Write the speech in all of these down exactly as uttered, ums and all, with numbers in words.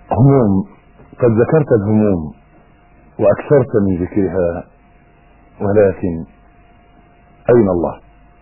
هموم، قد ذكرت الهموم وأكثرت من ذكرها، ولكن أين الله؟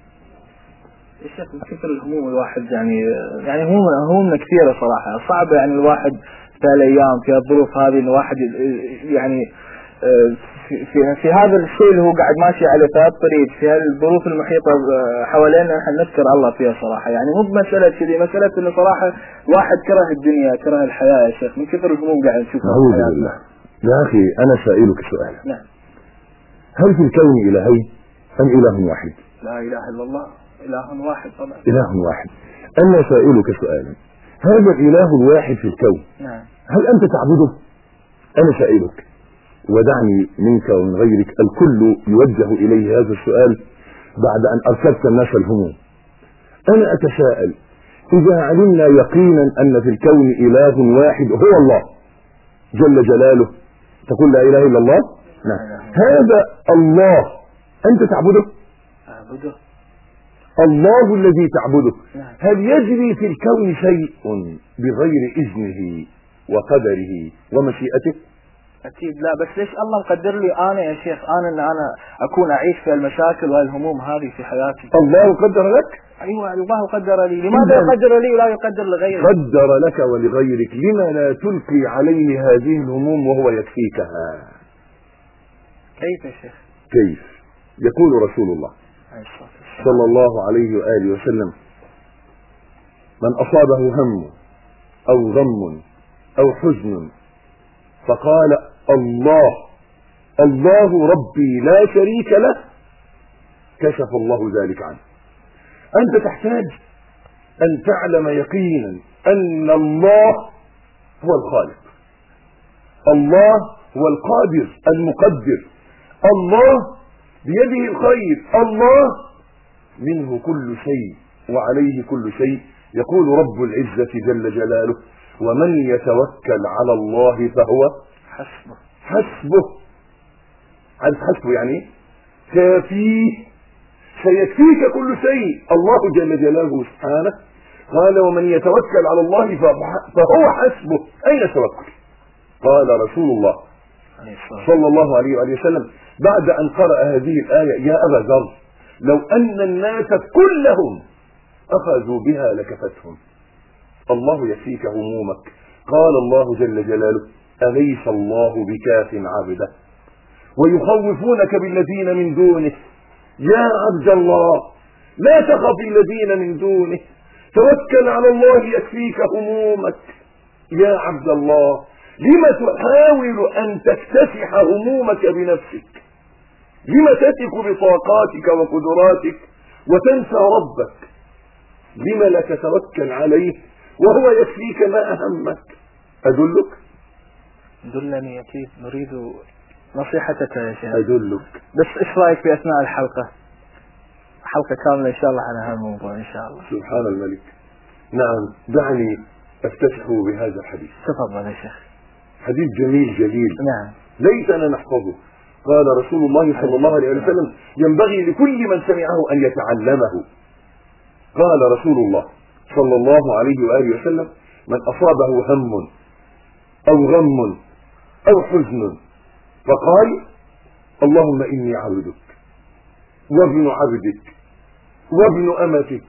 الشيخ كثر الهموم الواحد يعني يعني هموم همومنا كثيرة صراحة، صعب يعني الواحد في الأيام في الظروف هذه الواحد يعني في, في, في هذا الشيء اللي هو قاعد ماشي على في الطريق، في الظروف المحيطة حوالينا نحن نذكر الله فيها صراحة. يعني مو بمسألة كذي، مسألة إنه صراحة الواحد كره الدنيا كره الحياة يا شيخ من كثر الهموم قاعد نشوفها في حياتنا. يا أخي أنا سائلك سؤالا. نعم. هل في الكون إلهين أم إله واحد؟ لا إله إلا الله، إله واحد طبعا. إله واحد. أنا سائلك سؤالا، هذا الإله الواحد في الكون نعم. هل أنت تعبده؟ أنا سائلك، ودعني منك ومن غيرك الكل يوجه إليه هذا السؤال بعد أن أركبت الناس الهموم. أنا أتساءل، إذا علمنا يقينا أن في الكون إله واحد هو الله جل جلاله، تقول لا إله إلا الله؟ نعم. هذا الله أنت تعبده؟ أعبده. الله الذي تعبده. نعم. هل يجري في الكون شيء بغير إذنه وقدره ومشيئته؟ أكيد لا، بس ليش الله مقدر لي أنا يا شيخ أنا أن أنا أكون أعيش في المشاكل والهموم هذه في حياتي؟ الله قدر لك؟ أيوة الله قدر لي، لماذا يقدر لي ولا يقدر لغيرك؟ قدر لك ولغيرك، لما لا تلقي عليه هذه الهموم وهو يكفيكها؟ كيف يا شيخ؟ كيف؟ يقول رسول الله صلى الله عليه وآله وسلم: من أصابه هم أو غم أو حزن فقال الله الله ربي لا شريك له كشف الله ذلك عنه. أنت تحتاج أن تعلم يقينا أن الله هو الخالق، الله هو القادر المقدر، الله بيده الخير، الله منه كل شيء وعليه كل شيء. يقول رب العزة جل جلاله: ومن يتوكل على الله فهو حسبه. حسبه. عارف حسبه يعني كافيه، سيكفيك كل شيء. الله جل جلاله سبحانه قال: ومن يتوكل على الله فهو حسبه. أين التوكل؟ قال رسول الله صلى الله عليه وآله وسلم بعد أن قرأ هذه الآية: يا أبا ذر لو أن الناس كلهم أخذوا بها لكفتهم. الله يكفيك همومك. قال الله جل جلاله: أليس الله بكاف عبده ويخوفونك بالذين من دونه. يا عبد الله لا تخف الذين من دونه، توكل على الله يكفيك همومك. يا عبد الله لما تحاول أن تكتسح همومك بنفسك؟ لما تثق بطاقاتك وقدراتك وتنسى ربك؟ لما لا تتوكل عليه وهو يكفيك ما أهمك؟ أدلك؟ دلني أكيد، نريد نصيحتك يا شيخ. أدلك. بس إيش رأيك في أثناء الحلقة حلقة كاملة إن شاء الله على هذا الموضوع إن شاء الله؟ سبحان الملك. نعم، دعني أفتتح بهذا الحديث. تفضل يا شيخ. حديث جميل جليل. نعم. ليتنا نحفظه. قال رسول الله صلى الله عليه وسلم: ينبغي لكل من سمعه أن يتعلمه. قال رسول الله صلى الله عليه وآله وسلم: من أصابه هم أو غم أو حزن فقال: اللهم إني عبدك وابن عبدك وابن أمتك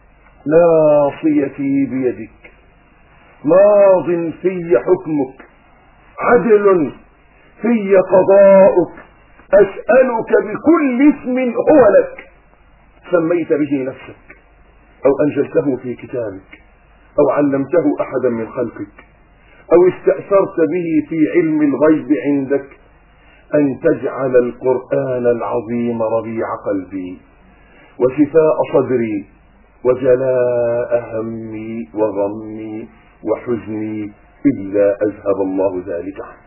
ناصيتي بيدك ماض في حكمك عدل في قضاؤك أسألك بكل اسم هو لك سميت به نفسك أو أنزلته في كتابك أو علمته أحدا من خلقك أو استأثرت به في علم الغيب عندك أن تجعل القرآن العظيم ربيع قلبي وشفاء صدري وجلاء همي وغمي وحزني إلا أذهب الله ذلك عنه.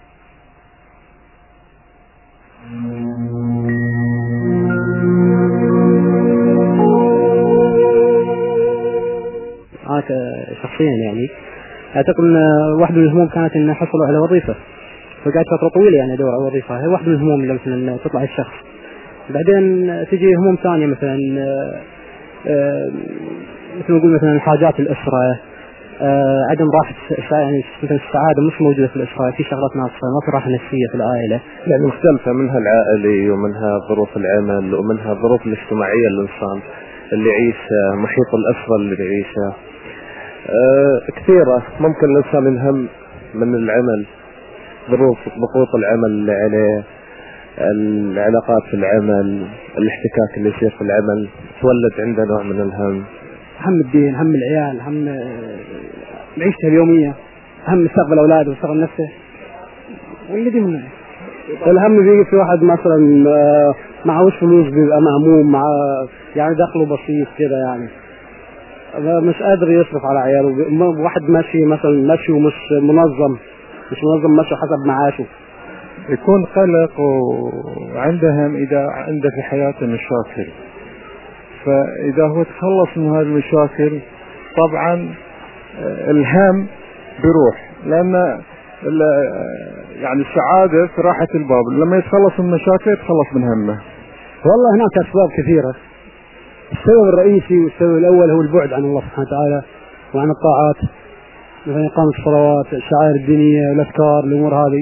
شخصيا يعني اعتقد ان واحد من الهموم كانت ان حصلوا على وظيفه، فقعدت فتره طويله يعني ادور على وظيفه. هي واحد من الهموم اللي مثلا تطلع الشخص. بعدين تجي هموم ثانيه مثلا مثل ما نقول مثلا حاجات الاسره، آه عدم راحة يعني السعادة مش موجودة في الأسرة، في شغلات ناقصة، ما في راحة نفسية في العائلة، يعني مختلفة، منها العائلي ومنها ظروف العمل ومنها الظروف الاجتماعية الإنسان اللي يعيش، محيط الأسرة اللي يعيشها آه كثيرة. ممكن الإنسان ينهم من العمل، ظروف ضغوط العمل اللي عليه، العلاقات في العمل، الاحتكاك اللي يصير في العمل، تولد عنده نوع من الهم، هم الدين، هم العيال، هم معيشته اليومية، هم مستقبل أولاده ومستقبل نفسه، والذي منه الهم بيجي في واحد مثلا معهوش فلوس بيبقى مهموم، مع يعني دخله بسيط كده، يعني مش قادر يصرف على عياله، واحد ماشي مثلا ماشي ومش منظم مش منظم ماشي حسب معاشه، يكون قلق وعنده هم إذا عنده في حياته مشاكل، فإذا هو تخلص من هذه المشاكل طبعا الهم بيروح، لأن يعني السعادة في راحة الباب، لما يتخلص من المشاكل يتخلص من همه. والله هناك أسباب كثيرة، السبب الرئيسي والسبب الأول هو البعد عن الله سبحانه وتعالى وعن الطاعات، مثلا إقامة الصلوات، الشعائر الدينية، الأذكار، الأمور هذه.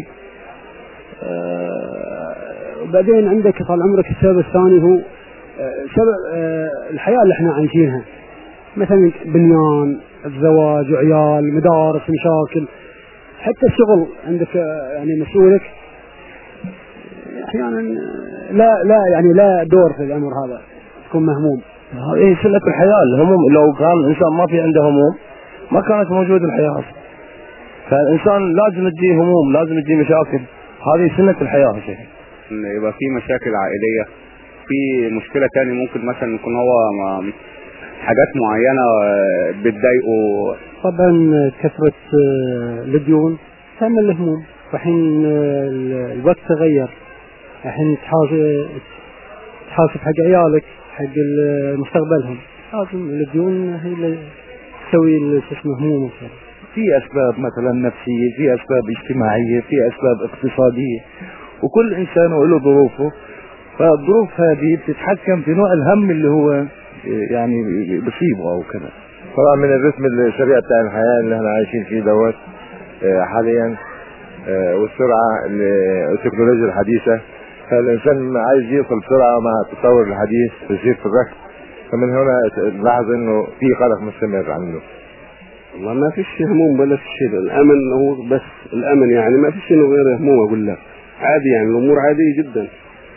أه وبعدين عندك طال عمرك السبب الثاني هو أه سبب أه الحياة اللي احنا عايشينها، مثلا بنيان، الزواج وعيال، مدارس، مشاكل، حتى الشغل عندك يعني مسؤولك احيانا لا لا يعني لا دور في الامر هذا، تكون مهموم. هذه سنة الحياة، الهموم لو كان الانسان ما في عنده هموم ما كانت موجود الحياة، فالانسان لازم تجي هموم، لازم تجي مشاكل، هذه سنة الحياة. شيء يبقى في مشاكل عائلية، في مشكلة تاني ممكن مثلا يكون هو حاجات معينة بتضايقه، طبعا كثرة الديون تعمل الهموم، وحين الوقت تغير، الحين تحاسب تحاسب حق عيالك، حق مستقبلهم، لازم الديون هي اللي تسوي اسمه هموم. في اسباب مثلا نفسية، في اسباب اجتماعية، في اسباب اقتصادية، وكل انسان وله ظروفه، فالظروف هذه بتتحكم في نوع الهم اللي هو يعني بصيبه او كذا. طبعا من الرسم السريع بتاع الحياة اللي احنا عايشين فيه دوت حاليا، والسرعة والتكنولوجيا الحديثة، فالإنسان عايز يوصل بسرعة مع التطور الحديث يصير في الركب، فمن هنا نلاحظ إنه في قلق مستمر عنده. والله ما فيش هموم ولا في شيء، الأمن هو بس الأمن، يعني ما فيش إنه غير هموم، أقول لك عادي، يعني الأمور عادية جدا.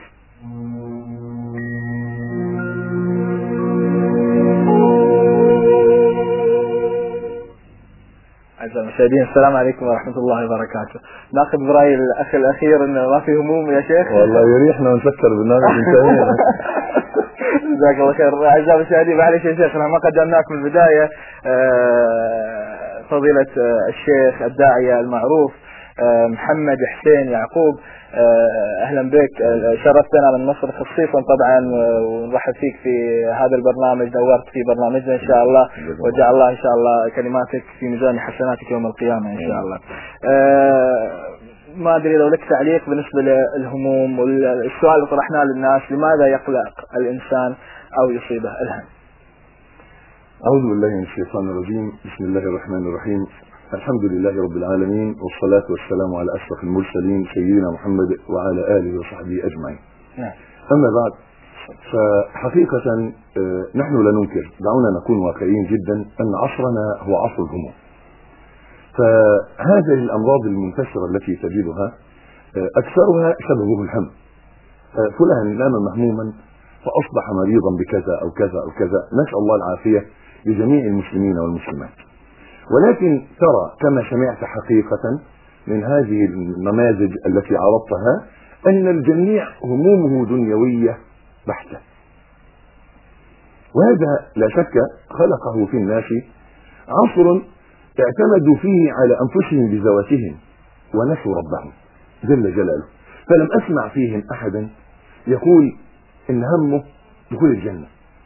أعزائي المشاهدين، السلام عليكم ورحمة الله وبركاته. ناخذ برأي الأخ الأخير إنه ما في هموم يا شيخ. والله يريحنا ونفكر برنامج انتهينا. جزاك الله خير. أعزائي المشاهدين، معلش يا شيخنا ما قدمناكم من البداية فضيلة الشيخ الداعية المعروف محمد حسين يعقوب، اهلا بك، شرفتنا من مصر خصيصا طبعا، ونرحب فيك في هذا البرنامج، دورت في برنامجنا ان شاء الله، وجعل الله ان شاء الله كلماتك في ميزان حسناتك يوم القيامة ان شاء الله. ما ادري لو لك تعليق بالنسبة للهموم، والسؤال اللي طرحناه للناس، لماذا يقلق الانسان او يصيبه الهم؟ أعوذ بالله من الشيطان الرجيم، بسم الله الرحمن الرحيم، الحمد لله رب العالمين، والصلاة والسلام على أشرف المرسلين سيدنا محمد وعلى آله وصحبه أجمعين. أما بعد، فحقيقة نحن لا ننكر، دعونا نكون واقعيين جدا، أن عصرنا هو عصر الهموم. فهذه الأمراض المنتشرة التي تجدها أكثرها سببه الهم. فلان نام مهموما فأصبح مريضا بكذا أو كذا أو كذا، نسأل الله العافية لجميع المسلمين والمسلمات. ولكن ترى كما سمعت حقيقة من هذه النماذج التي عرضتها أن الجميع همومه دنيوية بحتة، وهذا لا شك خلقه في الناس عصر اعتمدوا فيه على أنفسهم بذواتهم ونسوا ربهم جل جلاله. فلم أسمع فيهم أحدا يقول إن همه دخول الجنة،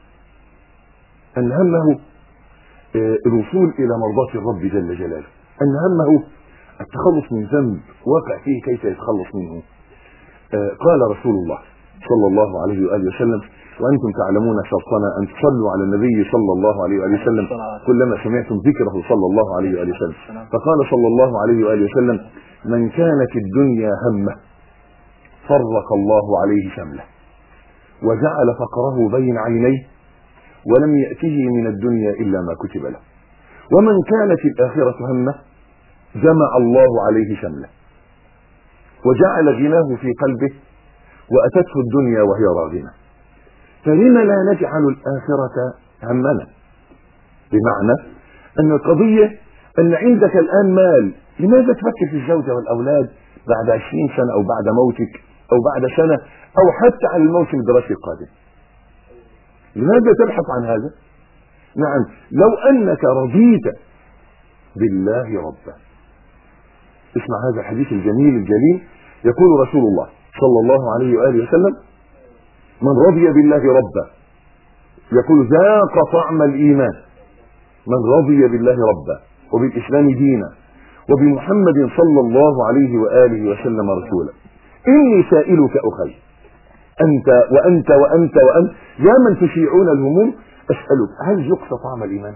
أن همه الوصول إلى مرضاة الرب جل جلاله، أن همه التخلص من ذنب واقع فيه كيف يتخلص منه. قال رسول الله صلى الله عليه وآله وسلم: وأنتم تعلمون شرطنا أن تصلوا على النبي صلى الله عليه وآله وسلم كلما سمعتم ذكره صلى الله عليه وآله وسلم. فقال صلى الله عليه وآله وسلم: من كانت الدنيا همه فرق الله عليه شمله وجعل فقره بين عينيه ولم يأته من الدنيا إلا ما كتب له، ومن كانت الآخرة همه جمع الله عليه شمله وجعل غناه في قلبه وأتته الدنيا وهي راغمة. فلما لا نجعل الآخرة همنا؟ بمعنى أن القضية أن عندك الآن مال، لماذا تفكر في الزوجة والأولاد بعد عشرين سنة أو بعد موتك أو بعد سنة أو حتى على الموسم الدراسي القادم؟ لماذا تبحث عن هذا؟ نعم، لو أنك رضيت بالله ربا. اسمع هذا الحديث الجميل الجليل، يقول رسول الله صلى الله عليه وآله وسلم: من رضي بالله ربا، يقول ذاق طعم الإيمان. من رضي بالله ربا وبالإسلام دينا وبمحمد صلى الله عليه وآله وسلم رسولا. إني سائلك أخي أنت وأنت وأنت وأنت يا من تشيعون الهموم، أسألك: هل ذقت طعم الإيمان؟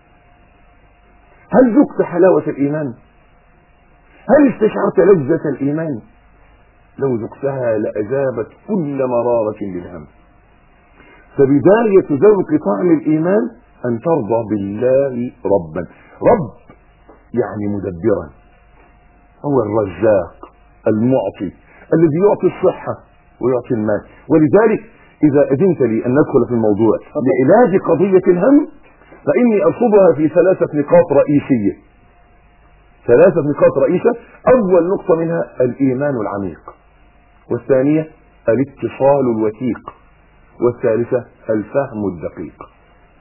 هل ذقت حلاوة الإيمان؟ هل استشعرت لذة الإيمان؟ لو ذقتها لأجابت كل مرارة للهم. فبداية ذوق طعم الإيمان أن ترضى بالله ربا. رب يعني مدبرا، هو الرزاق المعطي الذي يعطي الصحة ويعطي المال. ولذلك إذا أذنت لي أن ندخل في الموضوع لعلاج قضية الهم، فإني أرصدها في ثلاثة نقاط رئيسية. ثلاثة نقاط رئيسة. أول نقطة منها الإيمان العميق، والثانية الاتصال الوثيق، والثالثة الفهم الدقيق.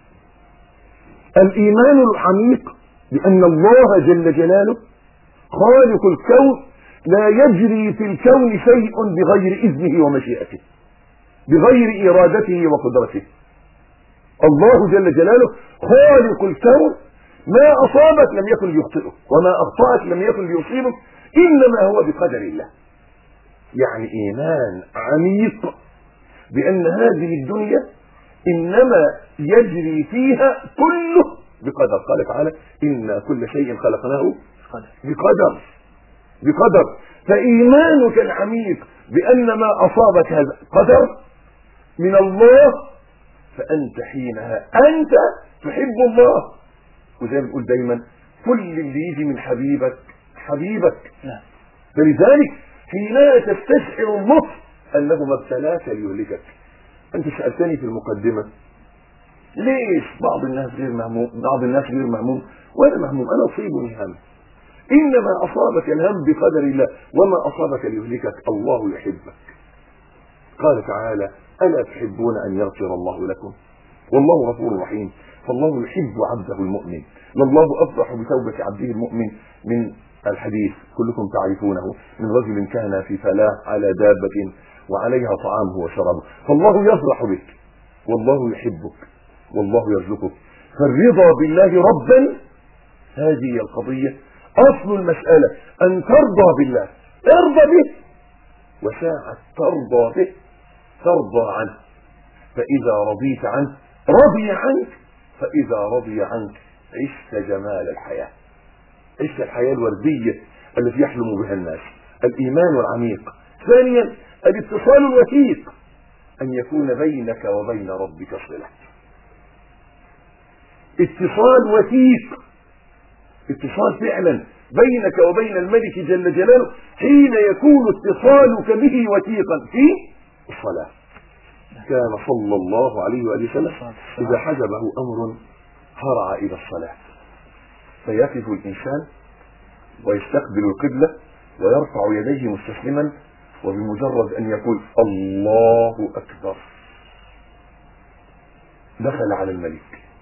الإيمان العميق بأن الله جل جلاله خالق الكون، لا يجري في الكون شيء بغير إذنه ومشيئته، بغير إرادته وقدرته. الله جل جلاله خالق الكون، ما أصابك لم يكن ليخطئه وما أخطأك لم يكن ليصيبك، إنما هو بقدر الله. يعني إيمان عميق بأن هذه الدنيا إنما يجري فيها كله بقدر. قال تعالى: إن كل شيء خلقناه بقدر. بقدر. فإيمانك العميق بأن ما أصابك هذا قدر من الله، فأنت حينها أنت تحب الله. وزي ما بنقول دايما: كل اللي يجي من حبيبك حبيبك. فلذلك حينها تستشعر اللطف أنه ما ابتلاك ليهلكك. أنت سألتني في المقدمة ليش بعض الناس غير مهموم، بعض الناس غير مهموم وأنا مهموم، أنا أصيبني هم. إنما أصابك الهم بقدر الله، وما أصابك ليهلكك. الله يحبك. قال تعالى: ألا تحبون أن يغفر الله لكم والله غفور رحيم. فالله يحب عبده المؤمن. والله أفرح بتوبة عبده المؤمن من الحديث كلكم تعرفونه، من رجل كان في فلاح على دابة وعليها طعامه وشرابه. فالله يفرح بك والله يحبك والله يرزقك. فالرضا بالله ربا هذه القضية، أصل المسألة أن ترضى بالله، ارضى به، وساعة ترضى به ترضى عنه. فإذا رضيت عنه رضي عنك، فإذا رضي عنك عشت جمال الحياة، عشت الحياة الوردية التي يحلم بها الناس. الإيمان العميق. ثانيا الاتصال الوثيق، أن يكون بينك وبين ربك صلة. اتصال وثيق، اتصال فعلا بينك وبين الملك جل جلاله، حين يكون اتصالك به وثيقا في الصلاة. كان صلى الله عليه وآله وسلم إذا حجبه أمر هرع إلى الصلاة، فيقف الإنسان ويستقبل القبلة ويرفع يديه مستسلما، وبمجرد أن يقول الله أكبر دخل على الملك.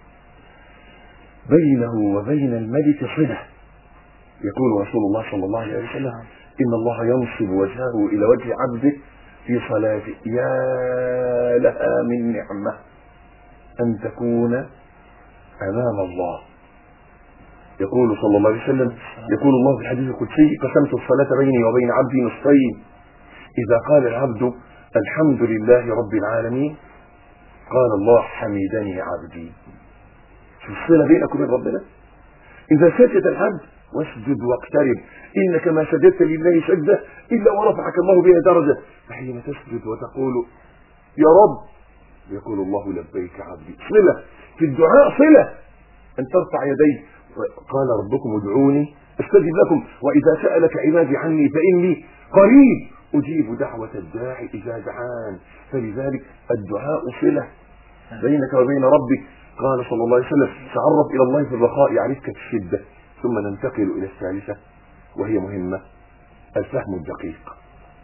بينه وبين الملك صلة. يقول رسول الله صلى الله عليه وسلم: إن الله ينصب وجهه إلى وجه عبده في صلاته. يا لها من نعمة أن تكون أمام الله. يقول صلى الله عليه وسلم، يقول الله في الحديث القدسي: قسمت الصلاة بيني وبين عبدي نصفين، إذا قال العبد الحمد لله رب العالمين قال الله حمدني عبدي. شوف الصلة بينك وبين ربنا. إذا سجد العبد واسجد واقترب، إنك ما سجدت لله سجدة إلا ورفعك الله بها درجة. فحين تسجد وتقول يا رب يقول الله لبيك عبدي. صلة في الدعاء، صلة أن ترفع يديك. قال ربكم ادعوني استجب لكم وإذا سألك عبادي عني فإني قريب أجيب دعوة الداعي إذا دعان. فلذلك الدعاء صلة بينك وبين ربك. قال صلى الله عليه وسلم تعرف إلى الله في الرخاء يعرفك في الشدة. ثم ننتقل إلى الثالثة وهي مهمة، الفهم الدقيق.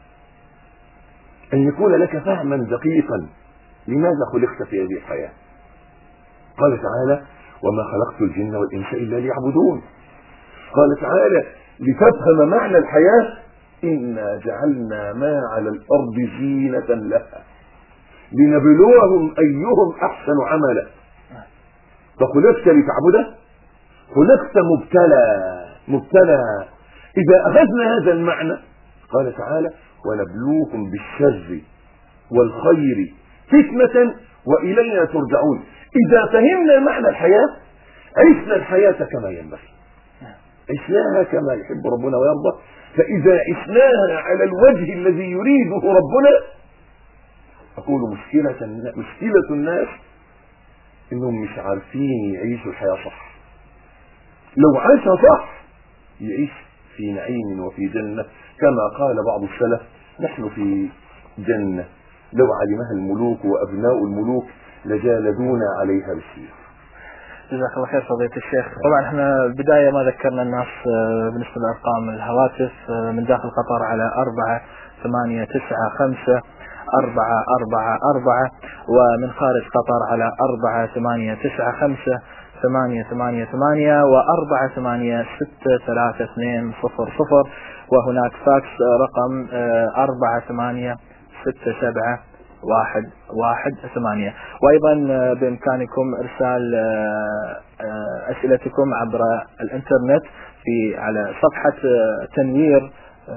أن يكون لك فهما دقيقا لماذا خلقت في هذه الحياة. قال تعالى وما خلقت الجن والإنس إلا ليعبدون. قال تعالى لتفهم معنى الحياة إنا جعلنا ما على الأرض زينة لها لنبلوهم أيهم أحسن عملا. فخلقت لتعبده، خلقت مبتلى مبتلى. إذا أخذنا هذا المعنى قال تعالى ونبلوكم بالشر والخير فتنة وإلينا ترجعون. إذا فهمنا معنى الحياة عشنا الحياة كما ينبغي، عشناها كما يحب ربنا ويرضى. فإذا عشناها على الوجه الذي يريده ربنا، أقول مشكلة مشكلة الناس إنهم مش عارفين يعيشوا الحياة صح. لو عاشها صح يعيش في نعيم وفي جنة، كما قال بعض السلف نحن في جنة لو علمها الملوك وأبناء الملوك لجالدونا عليها بالسيف. جزاك الله خير فضيلة الشيخ. طبعا احنا البداية ما ذكرنا الناس بالنسبة لأرقام الهواتف من داخل قطر على أربعة ثمانية تسعة خمسة أربعة أربعة أربعة، ومن خارج قطر على أربعة ثمانية تسعة خمسة ثمانية ثمانية ثمانية وأربعة ثمانية ستة ثلاثة اثنين صفر صفر، وهناك فاكس رقم أربعة ثمانية ستة سبعة واحد واحد ثمانية. وأيضا بإمكانكم إرسال أسئلتكم عبر الإنترنت في على صفحة تنوير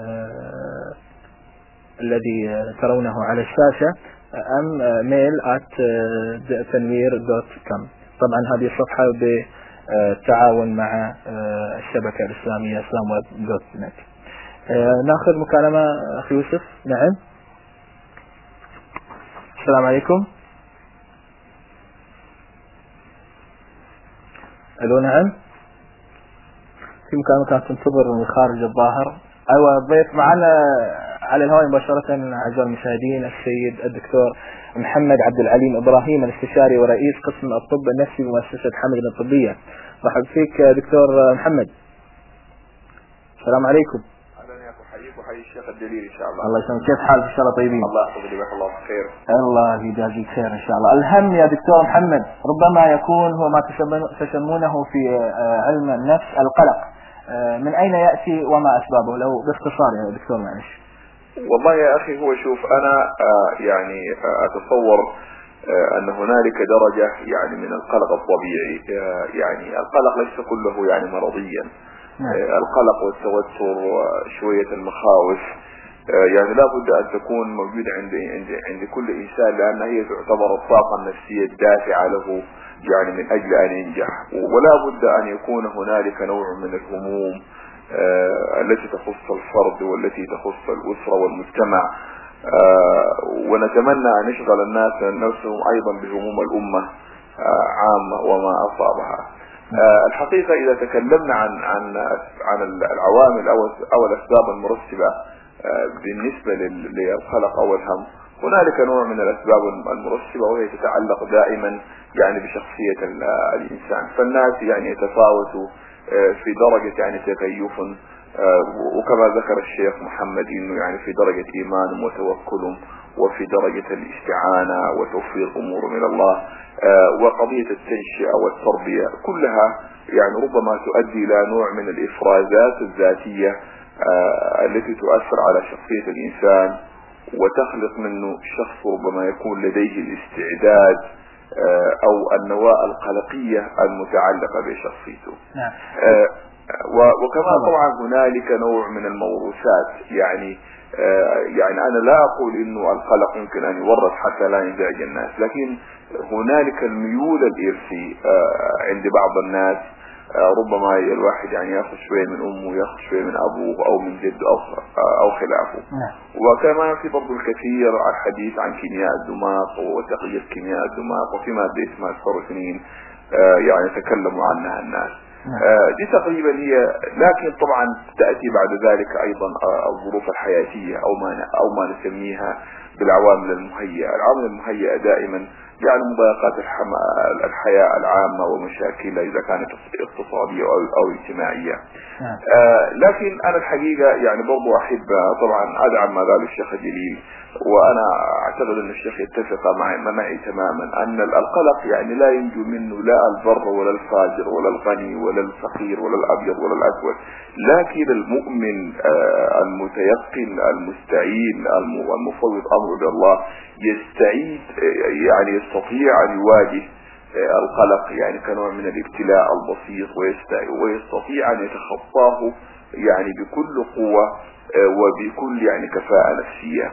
الذي ترونه على الشاشة أم ميل at تنوير دوت كوم. طبعا هذه الصفحة بالتعاون مع الشبكة الإسلامية اسلام ويب دوت نت. ناخذ مكالمة أخي يوسف. نعم السلام عليكم. ألو نعم. في مكالمة كانت تنتظر من خارج الظاهر. أيوة الضيف معنا على الهواء مباشرة أعزائي المشاهدين السيد الدكتور محمد عبد العليم إبراهيم الاستشاري ورئيس قسم الطب النفسي بمؤسسة حمد الطبية. مرحبا فيك دكتور محمد. السلام عليكم. وحي الشيخ الجليل ان شاء الله. الله يسلمك. كيف حالك؟ ان شاء الله طيبين. الله يحفظك جزاك الله خير. الله يجازيك خير ان شاء الله. الهم يا دكتور محمد ربما يكون هو ما تسمونه في علم النفس القلق. من اين ياتي وما اسبابه؟ لو باختصار يا دكتور معلش. والله يا اخي هو شوف انا يعني اتصور ان هنالك درجة يعني من القلق الطبيعي. يعني القلق ليس كله يعني مرضيا. نعم. القلق والتوتر وشوية المخاوف يعني لا بد أن تكون موجودة عند عند عند كل إنسان، لأن هي تعتبر الطاقة النفسية الدافعة له يعني من أجل أن ينجح. ولا بد أن يكون هنالك نوع من الهموم التي تخص الفرد والتي تخص الأسرة والمجتمع، ونتمنى أن يشغل الناس نفسهم أيضا بهموم الأمة عامة وما أصابها. آه الحقيقة إذا تكلمنا عن عن عن العوامل أو أو الأسباب المرتبة آه بالنسبة للقلق أو الهم، هنالك نوع من الأسباب المرتبة وهي تتعلق دائما يعني بشخصية الإنسان. فالناس يعني يتفاوتوا آه في درجة يعني تكيف، آه وكما ذكر الشيخ محمد إنه يعني في درجة إيمان وتوكل وفي درجة الاستعانة وتوفيق أمور من الله. آه وقضية التنشئة والتربية كلها يعني ربما تؤدي إلى نوع من الإفرازات الذاتية آه التي تؤثر على شخصية الإنسان وتخلق منه شخص ربما يكون لديه الاستعداد آه أو النواة القلقية المتعلقة بشخصيته. آه وكما طبعا هنالك نوع من الموروثات. يعني آه يعني أنا لا أقول إنه القلق يمكن أن يورث حتى لا ينزعج الناس، لكن هنالك الميول الإرثي عند بعض الناس، ربما الواحد يعني ياخذ شوية من أمه، ياخذ شوية من أبوه أو من جده أو أو خلافه. وكما في برضو الكثير الحديث عن كيمياء الدماغ وتغيير كيمياء الدماغ، وفي مادة اسمها السيروتونين يعني تكلموا عنها الناس. دي تقريبا هي، لكن طبعا تأتي بعد ذلك أيضا الظروف الحياتية أو ما أو ما نسميها بالعوامل المهيئة. العوامل المهيئة دائما يعني مضايقات الحياة العامة ومشاكلها إذا كانت اقتصادية أو, أو اجتماعية. آه لكن أنا الحقيقة يعني برضو أحب طبعا أدعم ما قال الشيخ جليل، وأنا أعتقد أن الشيخ يتفق معي, معي تماما أن القلق يعني لا ينجو منه لا البر ولا الفاجر ولا الغني ولا الفقير ولا الأبيض ولا الأسود، لكن المؤمن آه المتيقن المستعين المفوض أمره بالله يستعيد يعني يستطيع أن يواجه القلق يعني كنوع من الابتلاء البسيط، ويستطيع أن يتخطاه يعني بكل قوة وبكل يعني كفاءة نفسية.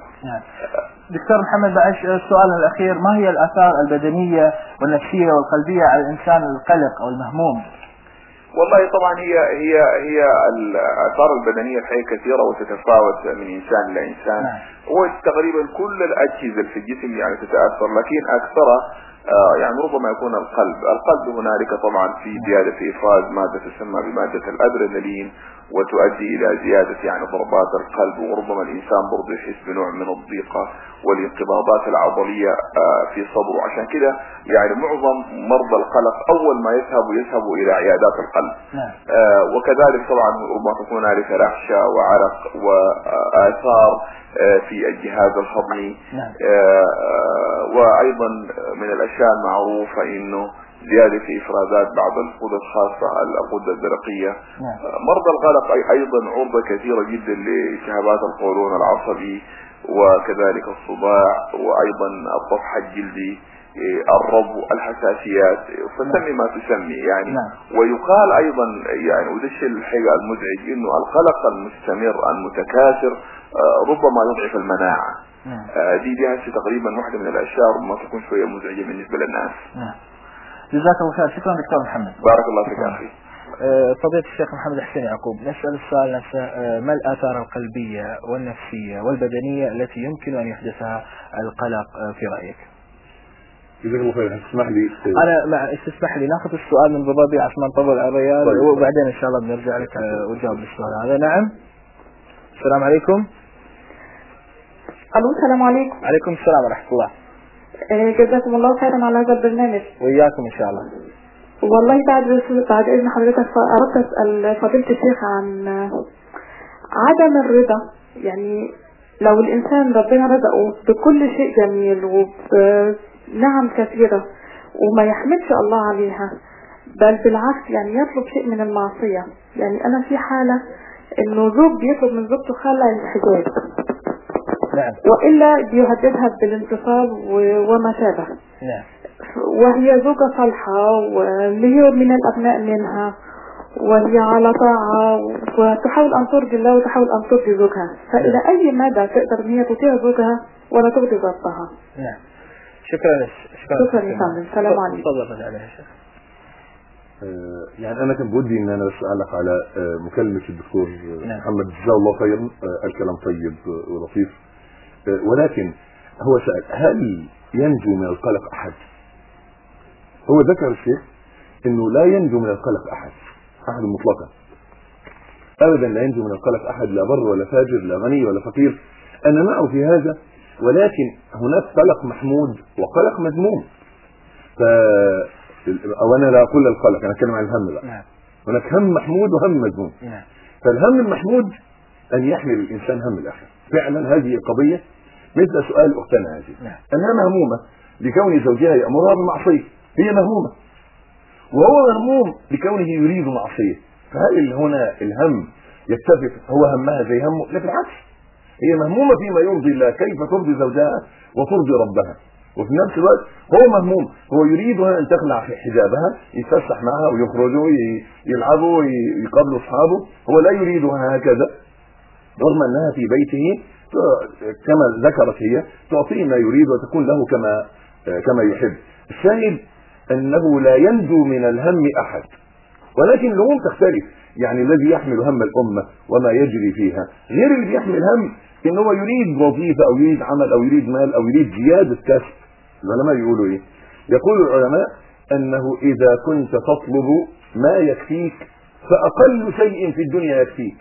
دكتور محمد بعد السؤال الأخير، ما هي الآثار البدنية والنفسية والقلبية على الإنسان القلق أو المهموم؟ والله طبعا هي هي هي الآثار البدنية الحقيقة كثيرة وتتفاوت من إنسان إلى إنسان، وتقريبا كل الأجهزة في الجسم يعني تتأثر، لكن أكثرها آه يعني ربما يكون القلب. القلب هنالك طبعا في زيادة إفراز مادة تسمى بمادة الأدرينالين وتؤدي إلى زيادة يعني ضربات القلب، وربما الإنسان برضه يحس بنوع من الضيقة والانقباضات العضلية آه في صدره. عشان كده يعني معظم مرضى القلق أول ما يذهبوا يذهبوا إلى عيادات القلب. آه وكذلك طبعا ربما تكون هنالك رعشة وعرق وآثار آه في الجهاز الهضمي. آه وأيضا من الأشياء المعروفة إنه زيادة في إفرازات بعض الغدد خاصة الغدة الدرقية. مرضى القلق أيضا عرضة كثيرة جدا لالتهابات القولون العصبي، وكذلك الصداع، وأيضا الطفح الجلدي، الربو، الحساسيات، فسمي ما تسمي يعني. ويقال أيضا يعني وده الشيء الحقيقة المزعج إنه القلق المستمر المتكاثر ربما يضعف المناعة. دي دي هسه تقريبا واحدة من الأشياء ربما تكون شوية مزعجة بالنسبة للناس. جزاك الله خير. شكرا دكتور محمد. بارك الله فيك أخي. فضيلة الشيخ محمد حسين يعقوب، نسأل السؤال نفسه، ما الآثار القلبية والنفسية والبدنية التي يمكن أن يحدثها القلق في رأيك؟ جزاك الله خير. اسمح لي أنا مع استسمح لي ناخذ السؤال من ضبابي عشان ما نطول على الرجال، طيب. وبعدين إن شاء الله بنرجع لك وجاوب السؤال هذا. نعم. السلام عليكم. ألو السلام عليكم. عليكم السلام ورحمة الله. جزاكم الله خيرا على هذا البرنامج. وإياكم إن شاء الله. والله بعد بعد إذن حضرتك أردت أسأل فضيلة الشيخ عن عدم الرضا، يعني لو الإنسان ربنا رزقه بكل شيء جميل وبنعم كثيرة وما يحمدش الله عليها، بل بالعكس يعني يطلب شيء من المعصية. يعني أنا في حالة إنه زوج بيطلب من زوجته خلع الحجاب، نعم. وإلا بيهددها بالانفصال وما شابه. نعم. وهي زوجة صالحة وهي من الأبناء منها وهي على طاعة وتحاول أن ترضي الله وتحاول أن ترضي زوجها، فإلى أي مدى تقدر هي تطيع زوجها ولا ترضي ربها؟ نعم. شكرا لك. شكرا شكرا لك. السلام عليكم. تفضل على الشيخ. يعني أنا كان بودي إن أنا أسألك على مكالمة الدكتور محمد، جزاه الله خيرا، الكلام طيب ولطيف، ولكن هو سأل هل ينجو من القلق أحد؟ هو ذكر الشيخ إنه لا ينجو من القلق أحد أحد مطلقا، أبدا لا ينجو من القلق أحد، لا بر ولا فاجر، لا غني ولا فقير. أنا معه في هذا، ولكن هناك قلق محمود وقلق مذموم. ف أو أنا لا أقول القلق، أنا أتكلم عن الهم بقى. نعم. هناك هم محمود وهم مذموم. نعم. فالهم المحمود أن يحمل الإنسان هم الآخر. فعلا هذه القضية مثل سؤال أختنا هذه. نعم. أنها مهمومة لكون زوجها يأمرها بالمعصية، هي مهمومة، وهو مهموم لكونه يريد معصية. فهل هنا الهم يتفق هو همها زي همه؟ لا بالعكس، هي مهمومة فيما يرضي الله، كيف ترضي زوجها وترضي ربها، وفي نفس الوقت هو مهموم، هو يريدها أن تخلع في حجابها، يتفسح معها ويخرجوا يلعبوا يقابلوا أصحابه، هو لا يريدها هكذا، رغم أنها في بيته كما ذكرت هي تعطيه ما يريد وتكون له كما كما يحب. الشاهد أنه لا ينجو من الهم أحد، ولكن الهموم تختلف. يعني الذي يحمل هم الأمة وما يجري فيها غير اللي بيحمل هم إن هو يريد وظيفة أو يريد عمل أو يريد مال أو يريد زيادة كسب. العلماء يقولوا إيه؟ يقول العلماء أنه إذا كنت تطلب ما يكفيك فأقل شيء في الدنيا يكفيك،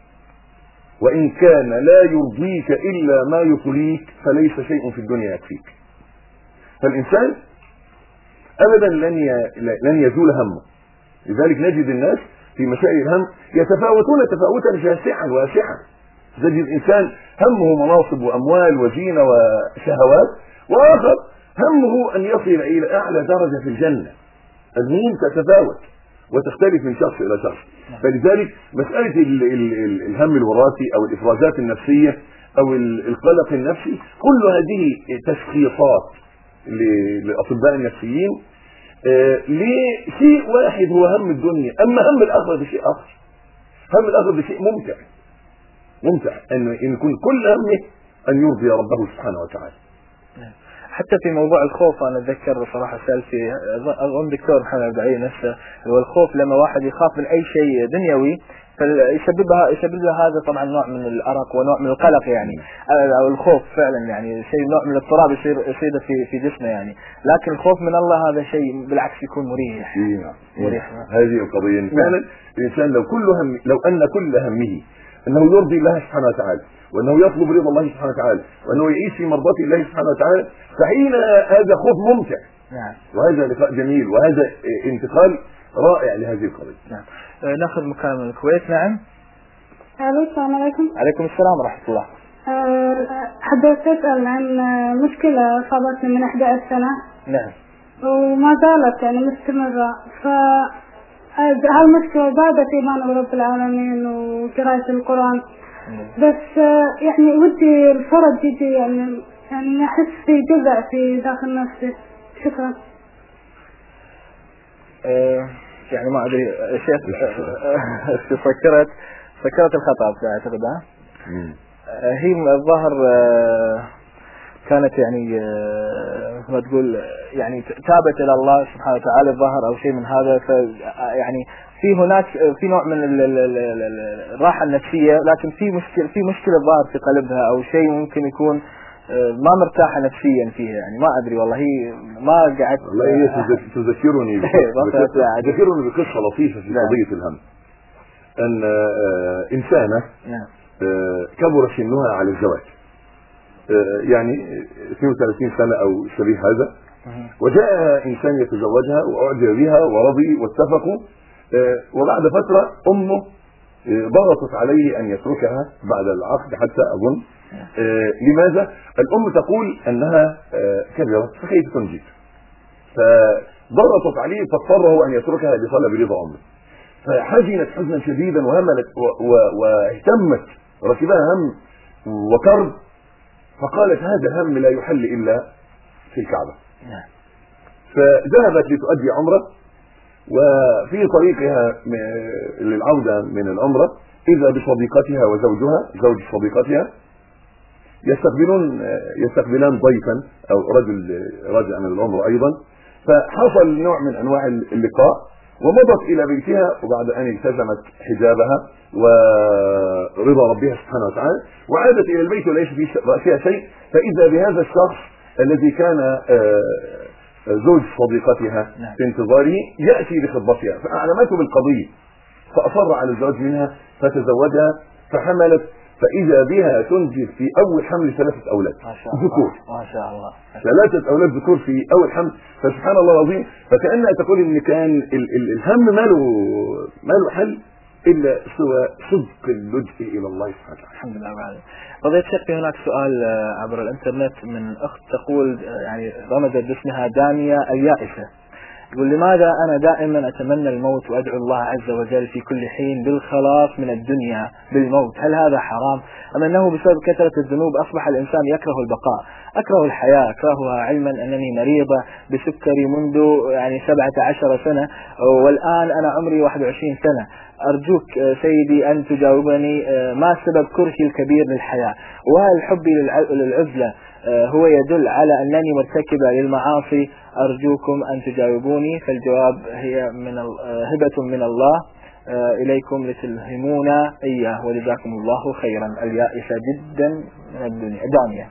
وإن كان لا يرضيك إلا ما يطليك فليس شيء في الدنيا يكفيك. فالإنسان أبدا لن لن يزول همه. لذلك نجد الناس في مسائل الهم يتفاوتون تفاوتا شاسعا واسعا. تجد إنسان همه مناصب وأموال وزينة وشهوات، وآخر همه أن يصل إلى أعلى درجة في الجنة. الهموم تتفاوت وتختلف من شخص إلى شخص. فلذلك مسألة ال ال ال الهم الوراثي أو الإفرازات النفسية أو القلق النفسي، كل هذه تشخيصات للأطباء النفسيين آه لشيء واحد هو هم الدنيا. أما هم الآخرة ده شيء آخر. هم الآخرة ده شيء ممتع ممتع أن إن يكون كل همه أن يرضي ربه سبحانه وتعالى. حتى في موضوع الخوف أنا أتذكر صراحة سأل في أظن دكتور محمد بعيد نفسه، والخوف لما واحد يخاف من أي شيء دنيوي فيسببها يسبب له هذا طبعا نوع من الأرق ونوع من القلق يعني، أو الخوف فعلا يعني شيء نوع من الاضطراب يصير يصير في في جسمه يعني. لكن الخوف من الله هذا شيء بالعكس يكون مريح. مريح. هذه القضية فعلا. الإنسان لو كل هم لو أن كل همه أنه يرضي الله سبحانه وتعالى، وأنه يطلب رضا الله سبحانه وتعالى، وأنه يعيش في مرضاة الله سبحانه وتعالى، فحين هذا خوف ممتع. نعم. وهذا لقاء جميل وهذا انتقال رائع لهذه القضية. نعم. آه ناخذ مكالمة من الكويت. نعم. الو السلام عليكم. عليكم السلام ورحمة الله. أه حبيت أسأل عن مشكلة صابتني من إحدى السنة. نعم. وما زالت يعني مستمرة، ف هالمشكلة بعد إيمان برب العالمين وقراءة القرآن. بس يعني ودي الفرج يجي يعني يعني أحس في جزع في داخل نفسي. شكرا. أه يعني ما أدري شيخ سكرت سكرت الخطأ أعتقدها. هي الظاهر كانت يعني ما تقول يعني تابت إلى الله سبحانه وتعالى الظاهر أو شيء من هذا. ف يعني في هناك في نوع من الراحة النفسية، لكن في مشكلة في مشكلة ظاهر في قلبها أو شيء ممكن يكون ما مرتاحة نفسيا فيها يعني. ما أدري والله، هي ما قعدت. والله هي تذكرني تذكرني بقصة لطيفة في قضية الهم. أن إنسانة كبر سنها على الزواج، يعني اثنين وثلاثين سنة أو شبيه هذا، وجاء إنسان يتزوجها وأعجب بها ورضي واتفقوا، وبعد فترة أمه ضغطت عليه أن يتركها بعد العقد حتى أظن. لماذا؟ الأم تقول أنها كبرت فكيف تنجب، فضغطت عليه فاضطره أن يتركها لطلب رضا أمه. فحزنت حزنا شديدا وهملت واهتمت ركبها هم وكرب، فقالت هذا الهم لا يحل إلا في الكعبة. فذهبت لتؤدي عمرة، وفي طريقها للعودة من العمرة إذا بصديقتها وزوجها زوج صديقتها يستقبلون يستقبلان ضيفا أو رجل راجع من العمرة أيضا. فحصل نوع من أنواع اللقاء، ومضت إلى بيتها وبعد أن التزمت حجابها ورضا ربها سبحانه وتعالى، وعادت إلى البيت وليس فيها شيء، فإذا بهذا الشخص الذي كان زوج صديقتها في انتظاره يأتي لخطبتها، فأعلمته بالقضية فأصر على الزواج منها فتزوجها فحملت، فإذا بها تنجب في أول حمل ثلاثة أولاد ذكور. ما شاء الله. ثلاثة أولاد ذكور في أول حمل، فسبحان الله العظيم. فكأنها تقول إن كان ال ال الهم ما له ما له حل إلا سوى صدق اللجوء إلى الله سبحانه وتعالى. الحمد لله. بعد قضية شيخ في هناك سؤال عبر الإنترنت من أخت تقول يعني رمزت باسمها دانية اليائسة، يقول لماذا أنا دائما أتمنى الموت وأدعو الله عز وجل في كل حين بالخلاص من الدنيا بالموت، هل هذا حرام أم أنه بسبب كثرة الذنوب أصبح الإنسان يكره البقاء؟ أكره الحياة، أكرهها علما أنني مريضة بسكري منذ يعني سبعة عشر سنة، والآن أنا عمري واحد وعشرين سنة. أرجوك سيدي أن تجاوبني ما سبب كرهي الكبير للحياة، وهل حبي للعزلة هو يدل على أنني مرتكبة للمعاصي، أرجوكم أن تجاوبوني. فالجواب هي من هبة من الله إليكم لتلهمونا إياه، وجزاكم الله خيرا. اليائسة جدا من الدنيا دانية.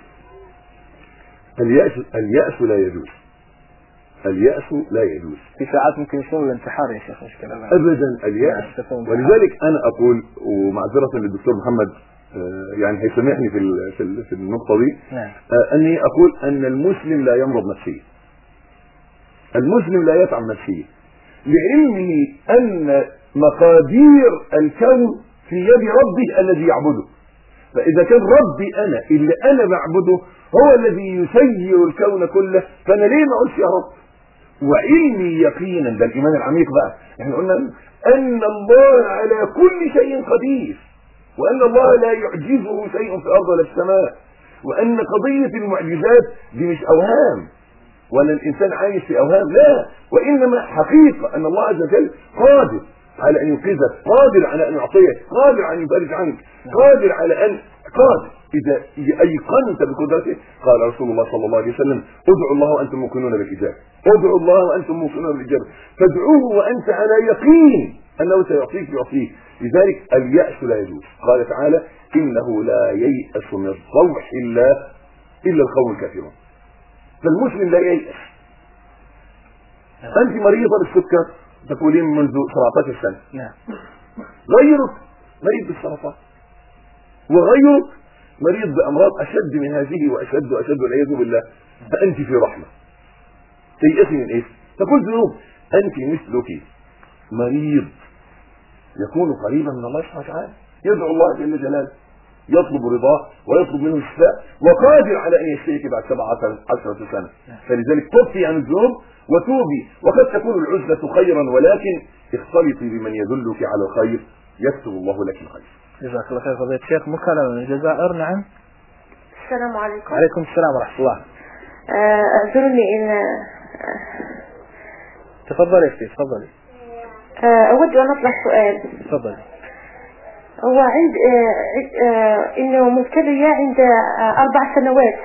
اليأس اليأس لا يجوز، اليأس لا يجوز. في ساعات ممكن يصير الانتحار يا شيخ، مشكلة أبدا اليأس. ولذلك أنا أقول، ومعذرة للدكتور محمد يعني هيسامحني في في في النقطة دي، نعم. أني أقول أن المسلم لا يمرض نفسيا، المسلم لا يتعب نفسيا، لعلمه أن مقادير الكون في يد ربه الذي يعبده. فإذا كان ربي أنا اللي أنا بعبده هو الذي يسير الكون كله، فأنا ليه ما أقولش يا رب؟ وعلمي يقينا، ده الإيمان العميق بقى، احنا قلنا أن الله على كل شيء قدير، وأن الله لا يعجزه شيء في الأرض ولا في السماء، وأن قضية المعجزات دي مش أوهام، ولا الإنسان عايش في أوهام، لا، وإنما حقيقة أن الله عز وجل قادر على أن ينقذك، قادر على أن يعطيك، قادر على أن يفرج عنك، قادر على أن قادر إذا أيقنت بقدرته. قال رسول الله صلى الله عليه وسلم: ادعوا الله وأنتم موقنون بالإجابة، ادعوا الله وأنتم موقنون بالإجابة، فادعوه وأنت على يقين أنه سيعطيك يعطيك. لذلك اليأس لا يجوز. قال تعالى: إنه لا ييأس من روح الله إلا القوم الكافرون. فالمسلم لا ييأس. أنت مريضة بالسكر تقولين منذ سبعة عشر سنة، نعم. غيرك مريض بالسرطان، وغيرك مريض بأمراض أشد من هذه وأشد وأشد والعياذ بالله، فأنت في رحمة. تيأسي من إيه؟ تقول ذنوب. أنت مثلك مريض يكون قريبا من الله سبحانه وتعالى، يدعو الله جل جلاله، يطلب رضاه ويطلب منه الشفاء، وقادر على أن يشفيك بعد سبعة عشرة سنة. فلذلك تبكي عن الذنوب وتوبي، وقد تكون العزلة خيرا، ولكن اختلطي بمن يدلك على الخير يكتب الله لك الخير. جزاك الله خير فضيلة الشيخ. مكالمة من الجزائر. نعم. السلام عليكم. وعليكم السلام ورحمة الله. اعذرني ان تفضلي اختي تفضلي. اود ان اطرح سؤال. تفضلي. هو عند انه مبتلية عند اربع سنوات.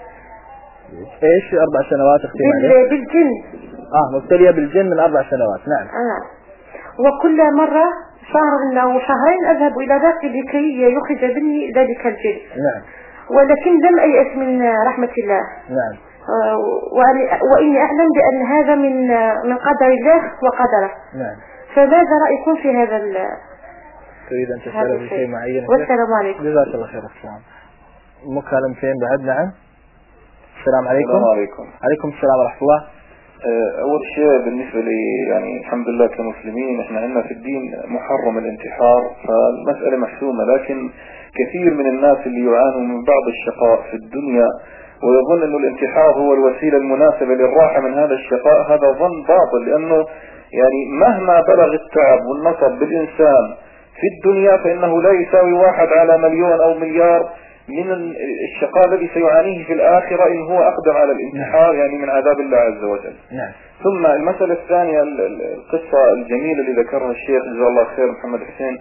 ايش اربع سنوات اختي؟ بال... بالجن. اه مبتلية بالجن من اربع سنوات. نعم. اه وكل مرة شهر او شهرين اذهب الى ذاك لكي يخرج مني ذلك الجن. نعم. ولكن لم أيأس من رحمة الله. نعم. آه وإني أعلم بأن هذا من من قدر الله وقدره. نعم. فماذا رأيكم في هذا ال تريد أن تسأل في شيء معين؟ والسلام عليكم. جزاك الله خير. السلام. مكالمتين بعد. نعم. السلام عليكم. السلام عليكم. عليكم السلام ورحمة الله. أول شيء بالنسبة لي يعني الحمد لله كمسلمين احنا عندنا في الدين محرم الانتحار، فالمسألة محسومة، لكن كثير من الناس اللي يعانوا من بعض الشقاء في الدنيا ويظن أن الانتحار هو الوسيلة المناسبة للراحة من هذا الشقاء، هذا ظن باطل، لأنه يعني مهما بلغ التعب والنصب بالإنسان في الدنيا فإنه لا يساوي واحد على مليون أو مليار من الشقاء الذي سيعانيه في الآخرة إن هو أقدر على الانتحار. نعم. يعني من عذاب الله عز وجل. نعم. ثم المسألة الثانية القصة الجميلة اللي ذكرها الشيخ جزاه الله خير محمد حسين،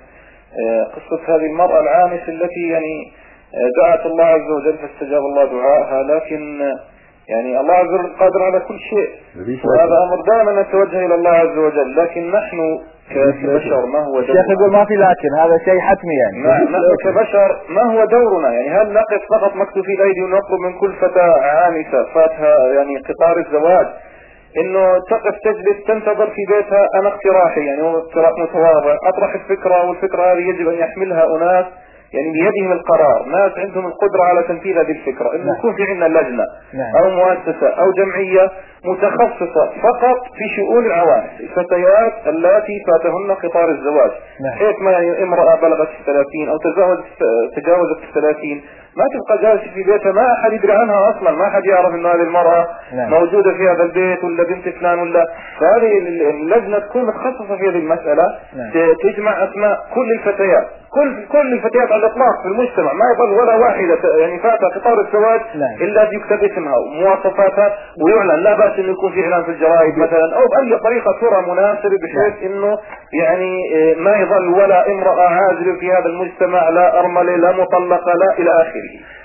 قصة هذه المرأة العامسة التي يعني دعت الله عز وجل فاستجاب الله دعائها، لكن يعني الله عز وجل قادر على كل شيء، وهذا أمر دائما نتوجه إلى الله عز وجل، لكن نحن كبشر ما هو دورنا؟ الشيخ يقول ما في لكن، هذا شيء حتمي يعني. نحن كبشر ما هو دورنا؟ يعني هل نقف فقط مكتوفي الأيدي ونطلب من كل فتاة عامسة فاتها يعني قطار الزواج انه تقف تجلس تنتظر في بيتها؟ انا اقتراحي يعني هو اقتراح متواضع، اطرح الفكرة، والفكرة هذه يجب ان يحملها اناس يعني بيدهم القرار، ناس عندهم القدرة على تنفيذ هذه الفكرة، انه يكون في عندنا لجنة. نعم. او مؤسسة او جمعية متخصصة فقط في شؤون العوائل، الفتيات اللاتي فاتهن قطار الزواج. نعم. حيث ما يعني امرأة بلغت الثلاثين او تجاوزت تجاوزت الثلاثين ما تبقى جالسة في بيتها، ما احد يدري عنها اصلا، ما احد يعرف انه هذه المرأة نعم. موجودة في هذا البيت ولا بنت فلان ولا، فهذه اللجنة تكون متخصصة في هذه المسألة. نعم. تجمع اسماء كل الفتيات، كل كل الفتيات على الاطلاق في المجتمع، ما يظل ولا واحدة يعني فاتها قطار الزواج نعم. الا يكتب اسمها ومواصفاتها ويعلن، لا بأس انه يكون في اعلان في الجرائد مثلا او باي طريقة ترى مناسبة بحيث انه يعني ما يظل ولا امرأة عازلة في هذا المجتمع، لا ارملة لا مطلقة لا الى اخره.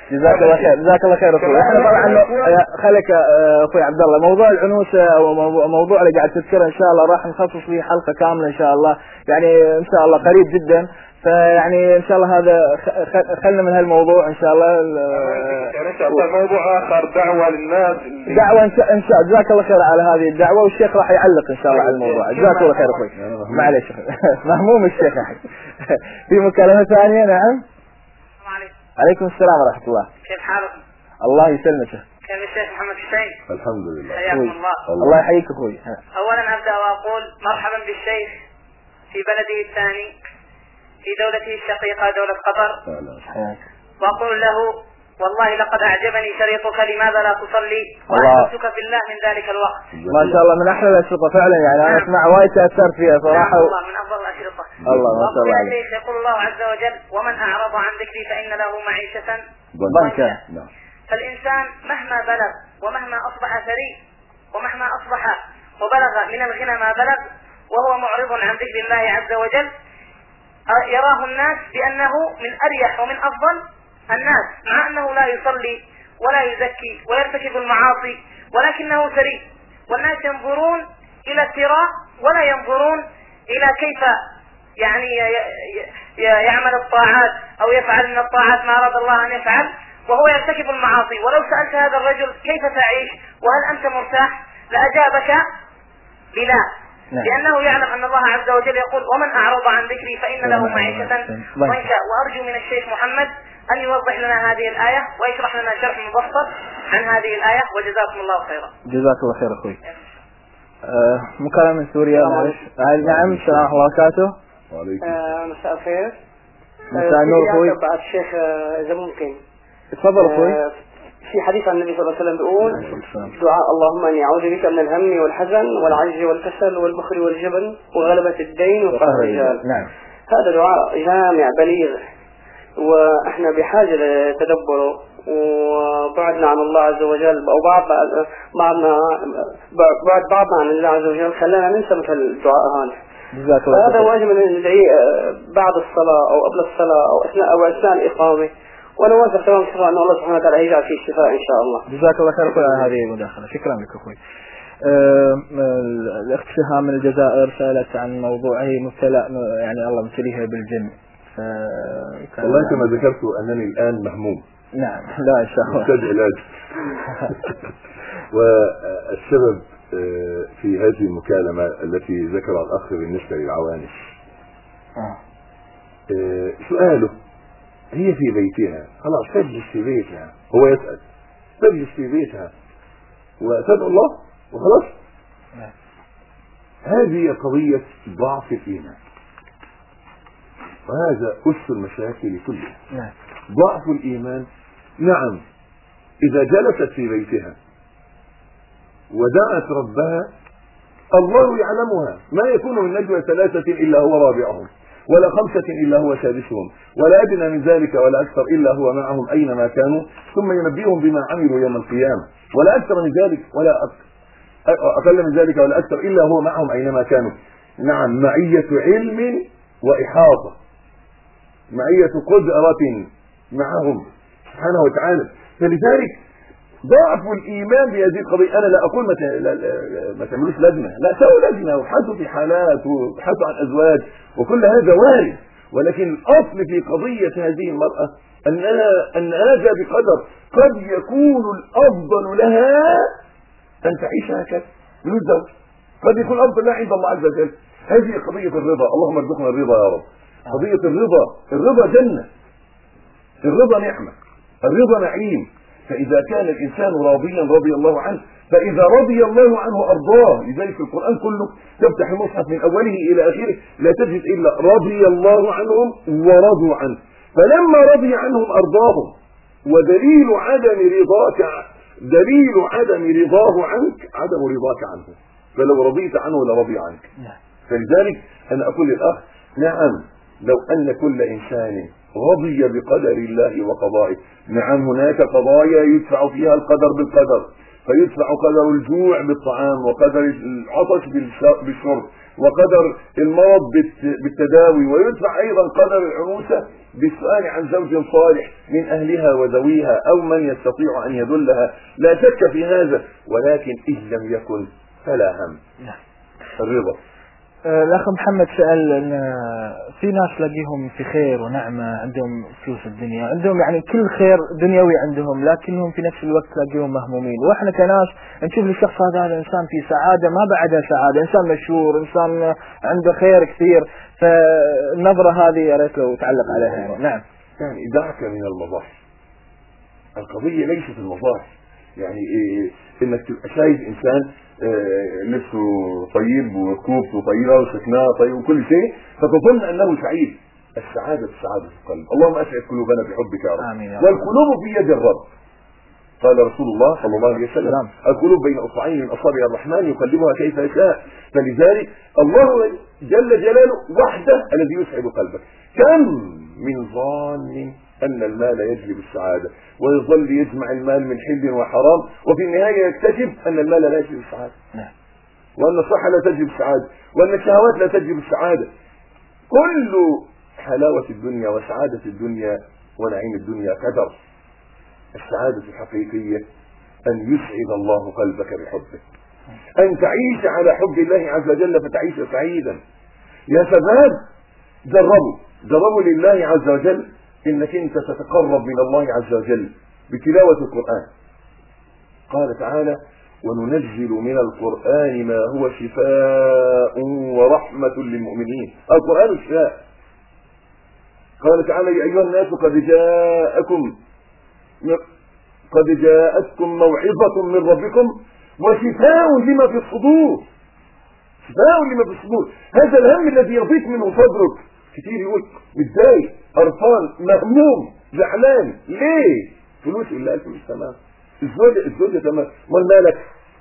جزاك الله خير جزاك الله خير اخوي. احنا طبعا خليك اخوي عبد الله، موضوع العنوسه وموضوع اللي قاعد تذكره ان شاء الله راح نخصص فيه حلقه كامله ان شاء الله، يعني ان شاء الله قريب جدا. فيعني ان شاء الله هذا خلنا من هالموضوع ان شاء الله. يعني ان شاء الله موضوع اخر دعوه للناس، دعوه ان شاء الله. جزاك الله خير على هذه الدعوه، والشيخ راح يعلق ان شاء الله على الموضوع. جزاك الله خير اخوي. معليش مهموم الشيخ احد. في مكالمه ثانيه. نعم. عليكم السلام ورحمة الله. كيف حالكم؟ الله يسلمك. كيف الشيخ محمد حسين؟ الحمد لله. حياكم الله. الله يحييك اخوي. اولا ابدا واقول مرحبا بالشيخ في بلده الثاني في دولته الشقيقة دولة قطر. واقول له والله لقد اعجبني شريطك لماذا لا تصلي واحببتك في الله من ذلك الوقت. ما شاء الله من احلى الاشرطة فعلا، يعني انا اسمع وايد تاثرت فيها صراحة. الله من افضل الاشرطة. الله ما شاء الله عليك. يقول الله عز وجل ومن اعرض عن ذكري فان له معيشة ضنكا. فالانسان مهما بلغ ومهما اصبح ثري ومهما اصبح وبلغ من الغنى ما بلغ وهو معرض عن ذكر الله عز وجل يراه الناس بانه من اريح ومن افضل الناس، مع انه لا يصلي ولا يزكي ويرتكب المعاصي ولكنه ثري، والناس ينظرون الى الثراء ولا ينظرون الى كيف يعني يعمل الطاعات او يفعل من الطاعات ما اراد الله ان يفعل وهو يرتكب المعاصي. ولو سألت هذا الرجل كيف تعيش وهل انت مرتاح لاجابك بلا، لأنه يعلم أن الله عز وجل يقول ومن أعرض عن ذكري فإن له معيشة ضنكا. وأرجو من الشيخ محمد أن يوضح لنا هذه الآية ويشرح لنا شرح مبسط عن هذه الآية، وجزاكم الله خيرا. جزاك الله خير أخوي. أه مكالمة من سوريا. نعم. السلام عليكم وبركاته. مساء الخير. مساء النور أخوي. بعد الشيخ إذا ممكن. تفضل أخوي. في حديث عن النبي صلى الله عليه وسلم بيقول دعاء اللهم اني اعوذ بك من الهم والحزن والعجز والكسل والبخل والجبن وغلبة الدين وقهر الرجال. نعم. هذا دعاء جامع بليغ، واحنا بحاجة لتدبره، وبعدنا عن الله عز وجل او بعض بعضنا بعد بعضنا عن الله عز وجل خلانا ننسى مثل الدعاء هذا. هذا واجب ان ندعيه بعد الصلاة او قبل الصلاة او اثناء او اثناء الاقامة، وانا واثق تمام ثقة ان الله سبحانه وتعالى يجعل فيه الشفاء ان شاء الله. جزاك الله خير اخوي على هذه المداخلة. شكرا لك اخوي. أه الاخت شهام من الجزائر سألت عن موضوع هي مبتلى يعني الله مبتليها بالجن. والله كما ذكرت انني الان مهموم. نعم. لا ان شاء الله. محتاج علاج. والسبب في هذه المكالمة التي ذكرها الاخ بالنسبة للعوانس. آه. سؤاله هي في بيتها خلاص تجلس في بيتها، هو يسأل تجلس في بيتها وتدعو الله وخلاص. نعم. هذه قضية ضعف الإيمان، وهذا أس المشاكل كلها. نعم. ضعف الإيمان. نعم إذا جلست في بيتها ودعت ربها الله يعلمها، ما يكون من نجوى ثلاثة إلا هو رابعهم ولا خمسة إلا هو سادسهم ولا أدنى من ذلك ولا أكثر إلا هو معهم أينما كانوا ثم ينبئهم بما عملوا يوم القيامة، ولا أكثر من ذلك ولا أقل من ذلك ولا أكثر إلا هو معهم أينما كانوا. نعم معية علم وإحاطة، معية قدرة معهم سبحانه وتعالى. فلذلك ضعف الإيمان بهذه القضية. أنا لا أقول ما تعملوش لجنة، لا سووا لجنة وابحثوا في حالات وابحثوا عن أزواج وكل هذا وارد، ولكن الأصل في قضية هذه المرأة أنها أن هذا بقدر قد يكون الأفضل لها أن تعيش هكذا من الزوج، قد يكون أفضل لها عند الله عز وجل. هذه قضية الرضا، اللهم ارزقنا الرضا يا رب. قضية الرضا، الرضا جنة، الرضا نعمة، الرضا نعيم. فإذا كان الإنسان راضيا رضي الله عنه، فإذا رضي الله عنه أرضاه. لذلك في القرآن كله تفتح المصحف من أوله إلى آخره لا تجد إلا رضي الله عنهم ورضوا عنه. فلما رضي عنهم أرضاهم، ودليل عدم رضاك دليل عدم رضاه عنك عدم رضاك عنه، فلو رضيت عنه لرضي عنك. فلذلك أنا أقول للأخ نعم لو أن كل إنسان رضي بقدر الله وقضائه. نعم هناك قضايا يدفع فيها القدر بالقدر، فيدفع قدر الجوع بالطعام وقدر العطش بالشرب وقدر المرض بالتداوي، ويدفع ايضا قدر العنوسة بالسؤال عن زوج صالح من اهلها وذويها او من يستطيع ان يدلها، لا شك في هذا، ولكن ان لم يكن فلا هم. الرضا. الأخ محمد سأل أن في ناس تلاقيهم في خير ونعمة، عندهم فلوس الدنيا، عندهم يعني كل خير دنيوي عندهم، لكنهم في نفس الوقت تلاقيهم مهمومين. وإحنا كناس نشوف الشخص هذا هذا إنسان في سعادة ما بعدها سعادة، إنسان مشهور، إنسان عنده خير كثير، فالنظرة هذه يا ريت لو تعلق عليها. نعم. يعني دعك من المظاهر. القضية ليست المظاهر، يعني إيه إنك تبقى شايف إنسان آه نفسه طيب وكوبته طيبة وسكناه طيب وكل شيء فتظن أنه سعيد. السعادة سعادة القلب. اللهم أسعد قلوبنا بحبك يا رب. آمين. والقلوب في يد الرب. قال رسول الله صلى الله عليه وسلم: القلوب بين أصبعين من أصابع الرحمن يقلبها كيف يشاء. فلذلك الله جل جلاله وحده الذي يسعد قلبك. كم من ظان أن المال يجلب السعادة، ويظل يجمع المال من حل وحرام، وفي النهاية يكتشف أن المال لا يجلب السعادة، وأن الصحة لا تجلب السعادة، وأن الشهوات لا تجلب السعادة. كل حلاوة الدنيا وسعادة الدنيا ونعيم الدنيا كدر. السعادة الحقيقية أن يسعد الله قلبك بحبه، أن تعيش على حب الله عز وجل فتعيش سعيدا. يا شباب جربوا جربوا لله عز وجل انك انت تتقرب من الله عز وجل بتلاوة القرآن. قال تعالى: وننزل من القرآن ما هو شفاء ورحمة للمؤمنين. القرآن شفاء. قال تعالى: يا أيها الناس قد جاءكم قد جاءتكم موعظة من ربكم وشفاء لما في الصدور. شفاء لما في الصدور. هذا الهم الذي يضيق منه صدرك. كتير يقول متضايق، قرفان، مهموم، زعلان. ليه؟ فلوس الا الفلوس تمام، الزوجة الزوجة تمام، امال مالك؟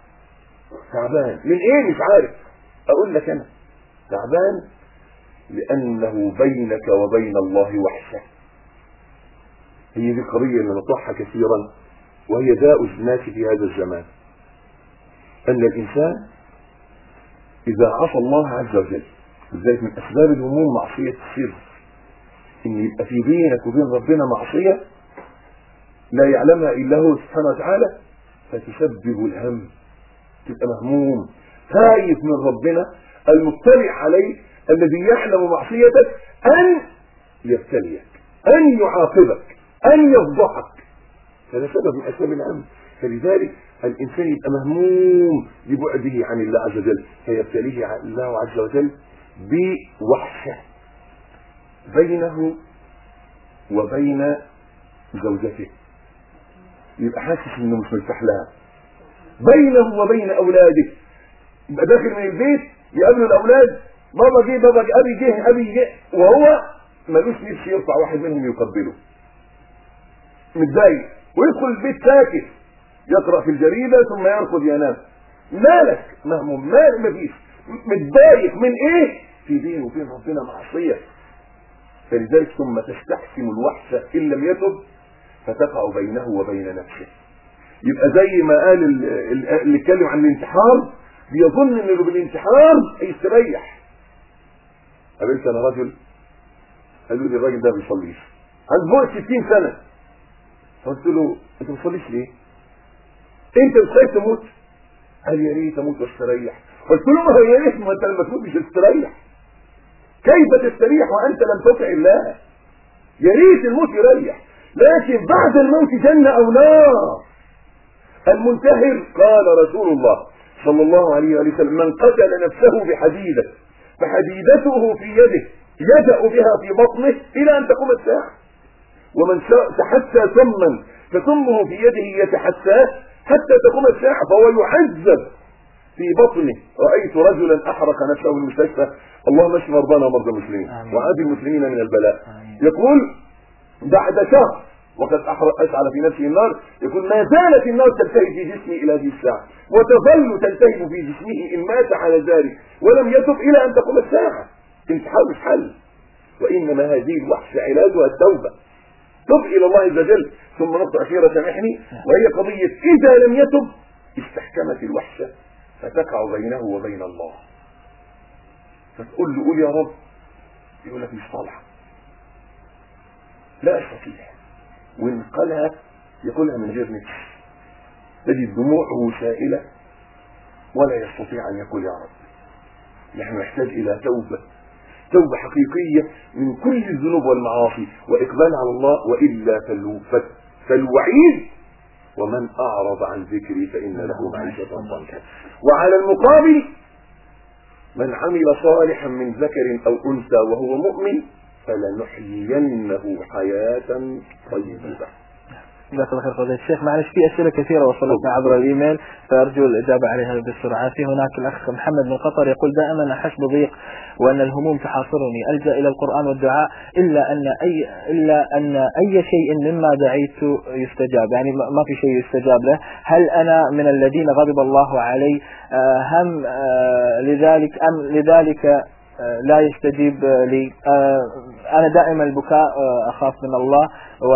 تعبان من ايه؟ مش عارف. اقول لك انا تعبان لانه بينك وبين الله وحشة. هي دي القضية اللي نطرحها كثيرا، وهي داء الناس في هذا الزمان، ان الانسان اذا عصى الله عز وجل، لذلك من اسباب الهموم معصية السر، ان يبقى في بينك وبين ربنا معصية لا يعلمها الا هو سبحانه وتعالى، فتسبب الهم، تبقى مهموم خايف من ربنا المطلع عليك الذي يعلم معصيتك ان يبتليك، ان يعاقبك، ان يفضحك. هذا سبب من اسباب الهم. فلذلك الانسان يبقى مهموم لبعده عن الله عز وجل، فيبتليه الله عز وجل بوحشة بينه وبين زوجته، يبقى حاسس انه مش مرتاح لها، بينه وبين اولاده، يبقى داخل من البيت يقابل الاولاد، بابا جه بابا جه ابي جه ابي جه، وهو ملوش نفس يرفع واحد منهم يقبله، متضايق، ويدخل البيت ساكت يقرأ في الجريدة ثم يرقد ينام. مالك؟ مهموم، مال مفيش، متضايق من ايه؟ في بينه وبين ربنا معصية. فلذلك ثم تستحكم الوحشة ان لم يتب فتقع بينه وبين نفسه. يبقى زي ما قال اللي اتكلم عن الانتحار، بيظن انه بالانتحار هيستريح. قابلت انا رجل قالوا لي الراجل ده ما بيصليش، عنده فوق ستين سنة. قلت له انت ما بتصليش ليه؟ انت مش خايف تموت؟ قال يا ريت اموت واستريح. قلت له ما هو يا ريت، ما انت لما تموت مش هتستريح. كيف تستريح وانت لم تطع الله؟ يا ريت الموت يريح، لكن بعد الموت جنة او نار. المنتحر قال رسول الله صلى الله عليه وسلم: من قتل نفسه بحديدة فحديدته في يده يدأ بها في بطنه الى ان تقوم الساعة، ومن تحسى سما فسمه في يده يتحساه حتى تقوم الساعة فهو يعذب في بطنه. رأيت رجلا أحرق نفسه في المستشفى، اللهم اشف مرضانا ومرضى المسلمين وعافي المسلمين من البلاء. يقول بعد شهر وقد أحرق أشعل في نفسه النار، يقول ما زالت النار تلتهب في جسمي إلى هذه الساعة، وتظل تلتهب في جسمه إن مات على ذلك ولم يتب إلى أن تقوم الساعة. انتحار مش حل، وإنما هذه الوحشة علاجها التوبة. تب إلى الله عز وجل. ثم نقطة أخيرة سامحني، وهي قضية إذا لم يتب استحكمت الوحشة فتقع بينه وبين الله. فتقول له قول يا رب، يقول لك مش طالعه، لا استطيع، وان قالها يقولها من غير نفس، تجد دموعه سائله ولا يستطيع ان يقول يا رب. نحن نحتاج الى توبه، توبه حقيقيه من كل الذنوب والمعاصي واقبال على الله، والا فالوعيد ومن اعرض عن ذكري فان له معيشه ضنكا. وعلى المقابل من عمل صالحا من ذكر او انثى وهو مؤمن فلنحيينه حياه طيبه. جزاك الله خير فضيلة الشيخ. معلش في أسئلة كثيرة وصلتنا عبر الإيميل فأرجو الإجابة عليها بسرعة. في هناك الأخ محمد من قطر يقول دائما أحس بضيق وأن الهموم تحاصرني، ألجأ إلى القرآن والدعاء إلا أن أي إلا أن أي شيء مما دعيت يستجاب، يعني ما في شيء يستجاب له. هل أنا من الذين غضب الله علي هم لذلك أم لذلك لا يستجيب لي؟ أنا دائما البكاء أخاف من الله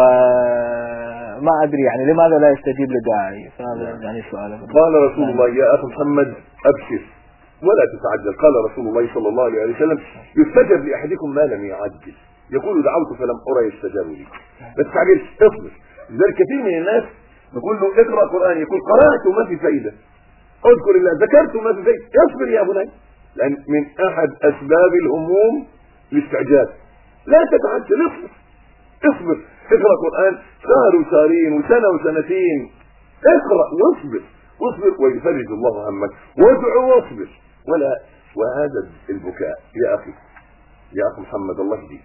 وما أدري يعني لماذا لا يستجيب لدعائي. فهذا يعني سؤال. قال رسول الله يا أخي محمد أبشر ولا تتعجل. قال رسول الله صلى الله عليه وسلم يستجب لأحدكم ما لم يعجل. يقول دعوت فلم أرى يستجاب لي. ما تتعجلش، اصبر. لذلك كثير من الناس نقول له اقرأ قرآن يقول قرأت وما في فايدة، اذكر الله ذكرت وما في فايدة. اصبر يا بني، لأن من أحد أسباب الهموم الاستعجال. لا تتعجل، اصبر اصبر، اقرأ قرآن شهر وشهرين وسنة وسنتين، اقرأ واصبر واصبر ويفرج الله همك، وادعو واصبر. ولا وهذا البكاء يا أخي يا أخي محمد الله يهديك،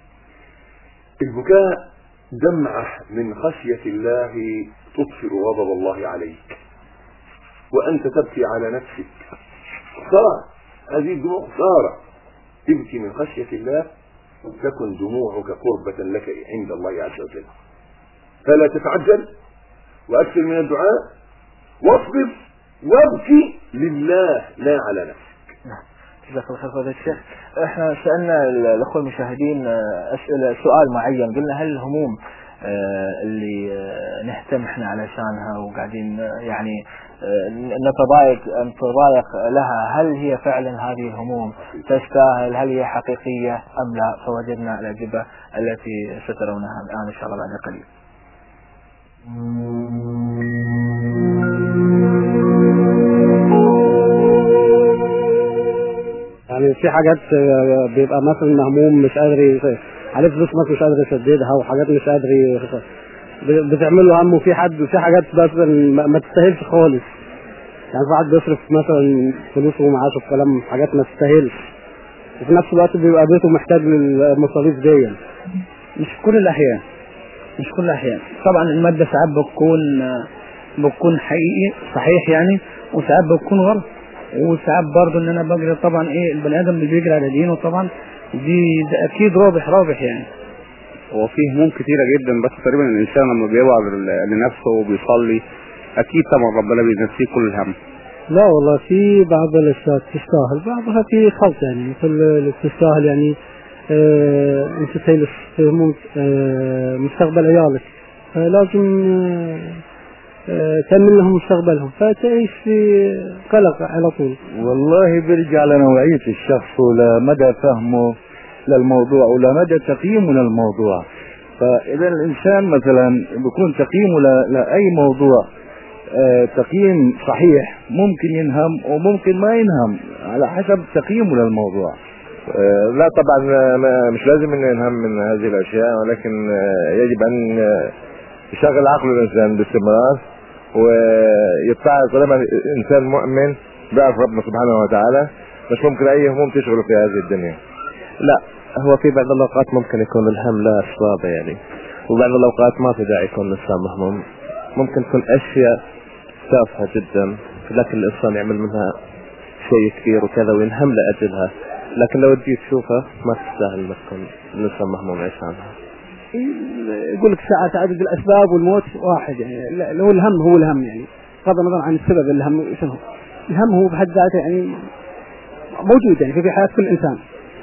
البكاء دمعة من خشية الله تطفئ غضب الله عليك، وأنت تبكي على نفسك خسارة. هذه الدموع خسارة. تبكي من خشية الله تكن دموعك قربة لك عند الله عز وجل. فلا تتعجل وأكثر من الدعاء واصبر وابكي لله لا على نفسك. جزاك الله خير فضيلة الشيخ. احنا سألنا الأخوة المشاهدين أسئلة سؤال معين، قلنا هل الهموم اللي نهتم احنا علشانها وقاعدين يعني نتضايق نتضايق لها، هل هي فعلا هذه الهموم تستاهل؟ هل هي حقيقية أم لا؟ فوجدنا الأجوبة التي سترونها الآن إن شاء الله بعد قليل. يعني في حاجات بيبقى مثلا مهموم مش قادر عليه فلوس مثلا مش قادر يسددها، وحاجات مش قادر بتعمل له هم، وفي حد وفي حاجات بس ما تستاهلش خالص. يعني في واحد بيصرف مثلا فلوسه ومعاشه في كلام حاجات ما تستاهلش، وفي نفس الوقت بيبقى بيته محتاج للمصاريف دي. مش كل الأحيان مش كل الأحيان طبعا المادة ساعات بتكون بتكون حقيقي صحيح يعني، وساعات بتكون غلط، وساعات برضه ان انا بجري طبعا ايه البني ادم اللي بيجري على دينه طبعا دي اكيد رابح رابح يعني. هو فيه هموم كتيرة جدا، بس تقريبا الانسان لما بيوعظ لنفسه وبيصلي اكيد طبعا ربنا بينسيه كل الهم. لا والله في بعض الاشياء تستاهل، بعضها في خلط يعني، مثل اللي تستاهل يعني اه انت تسيل هموم اه مستقبل عيالك، اه لازم اه تأمن لهم مستقبلهم، فتعيش في قلق على طول. والله بيرجع لنوعية الشخص ولمدى فهمه للموضوع ولمدى تقييمه للموضوع. فإذا الإنسان مثلا بيكون تقييمه لأي موضوع اه تقييم صحيح ممكن ينهم وممكن ما ينهم على حسب تقييمه للموضوع. اه لا طبعا مش لازم انه ينهم من هذه الأشياء، ولكن اه يجب أن يشغل عقل الإنسان باستمرار ويتعظ. طالما الإنسان مؤمن بيعرف ربنا سبحانه وتعالى مش ممكن أي هموم تشغله في هذه الدنيا. لا، هو في بعض الأوقات ممكن يكون الهم لا أسباب يعني، وبعض الأوقات ما في داعي يكون الإنسان مهموم. ممكن تكون أشياء تافهة جدا لكن الإنسان يعمل منها شيء كبير وكذا وينهم لأجلها، لكن لو تجي تشوفها ما تستاهل ما تكون الإنسان مهموم عشانها. يقول لك ساعة عدد الأسباب والموت واحد يعني، اللي هو الهم هو الهم يعني، بغض النظر عن السبب. الهم شنو؟ الهم هو بحد ذاته يعني موجود يعني في حياة كل إنسان.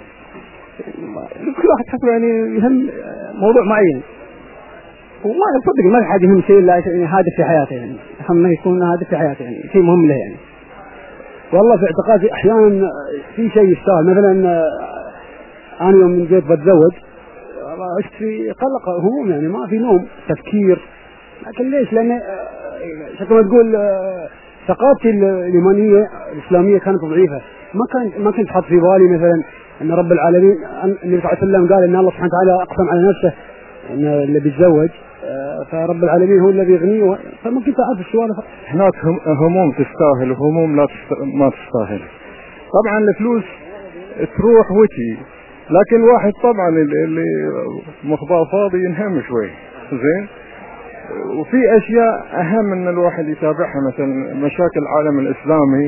كل واحد حسب يعني يهم موضوع معين، وما يصدق ما حد يهم شيء لا يعني هادف في حياته يعني، هم ما يكون هادف في حياته يعني شيء مهم له يعني. والله في اعتقادي احيانا في شيء يستاهل. مثلا انا يوم من جيت بتزوج عشت في قلق هموم، يعني ما في نوم تفكير. لكن ليش؟ لان شكل ما تقول ثقافتي الايمانيه الاسلاميه كانت ضعيفه، ما كان ما كنت حاط في بالي مثلا ان رب العالمين النبي صلى الله عليه وسلم قال ان الله سبحانه وتعالى اقسم على نفسه ان اللي بيتزوج فرب العالمين هو الذي يغنيه، فما كنت اعرف السوالف. هناك هموم تستاهل وهموم لا تست... ما تستاهل. طبعا الفلوس تروح وتي، لكن الواحد طبعا اللي مخباه فاضي ينهم شوي زين. وفي اشياء اهم ان الواحد يتابعها، مثلا مشاكل العالم الاسلامي،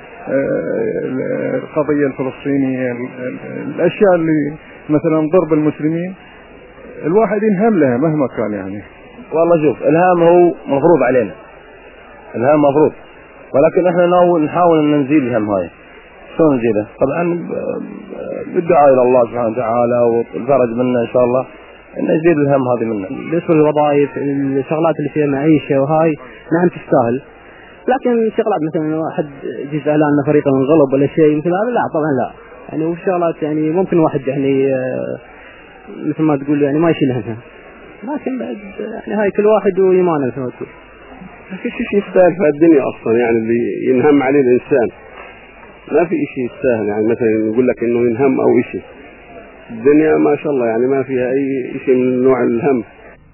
القضيه الفلسطينيه، الاشياء اللي مثلا ضرب المسلمين الواحد ينهم لها مهما كان. يعني والله شوف، الهام هو مفروض علينا، الهام مفروض، ولكن احنا نحاول ان نزيل الهم هاي. شلون نزيله؟ طبعا بالدعاء الى الله سبحانه وتعالى والفرج منا ان شاء الله ان نزيل الهم هذه منا. بالنسبه للوظائف الشغلات اللي فيها معيشه وهاي نعم تستاهل، لكن شغلات مثلا واحد جزء اعلان فريقه منغلب ولا شيء مثل هذا لا طبعا لا. يعني وشغلات يعني ممكن واحد يعني مثل ما تقول يعني ما يشيل همها، لكن بعد يعني هاي كل واحد وإيمانه مثل ما تقول. ما في شيء يستاهل في الدنيا أصلا، يعني اللي ينهم عليه الإنسان ما في شيء يستاهل. يعني مثلا يقول لك إنه ينهم أو شيء، الدنيا ما شاء الله يعني ما فيها أي شيء من نوع الهم.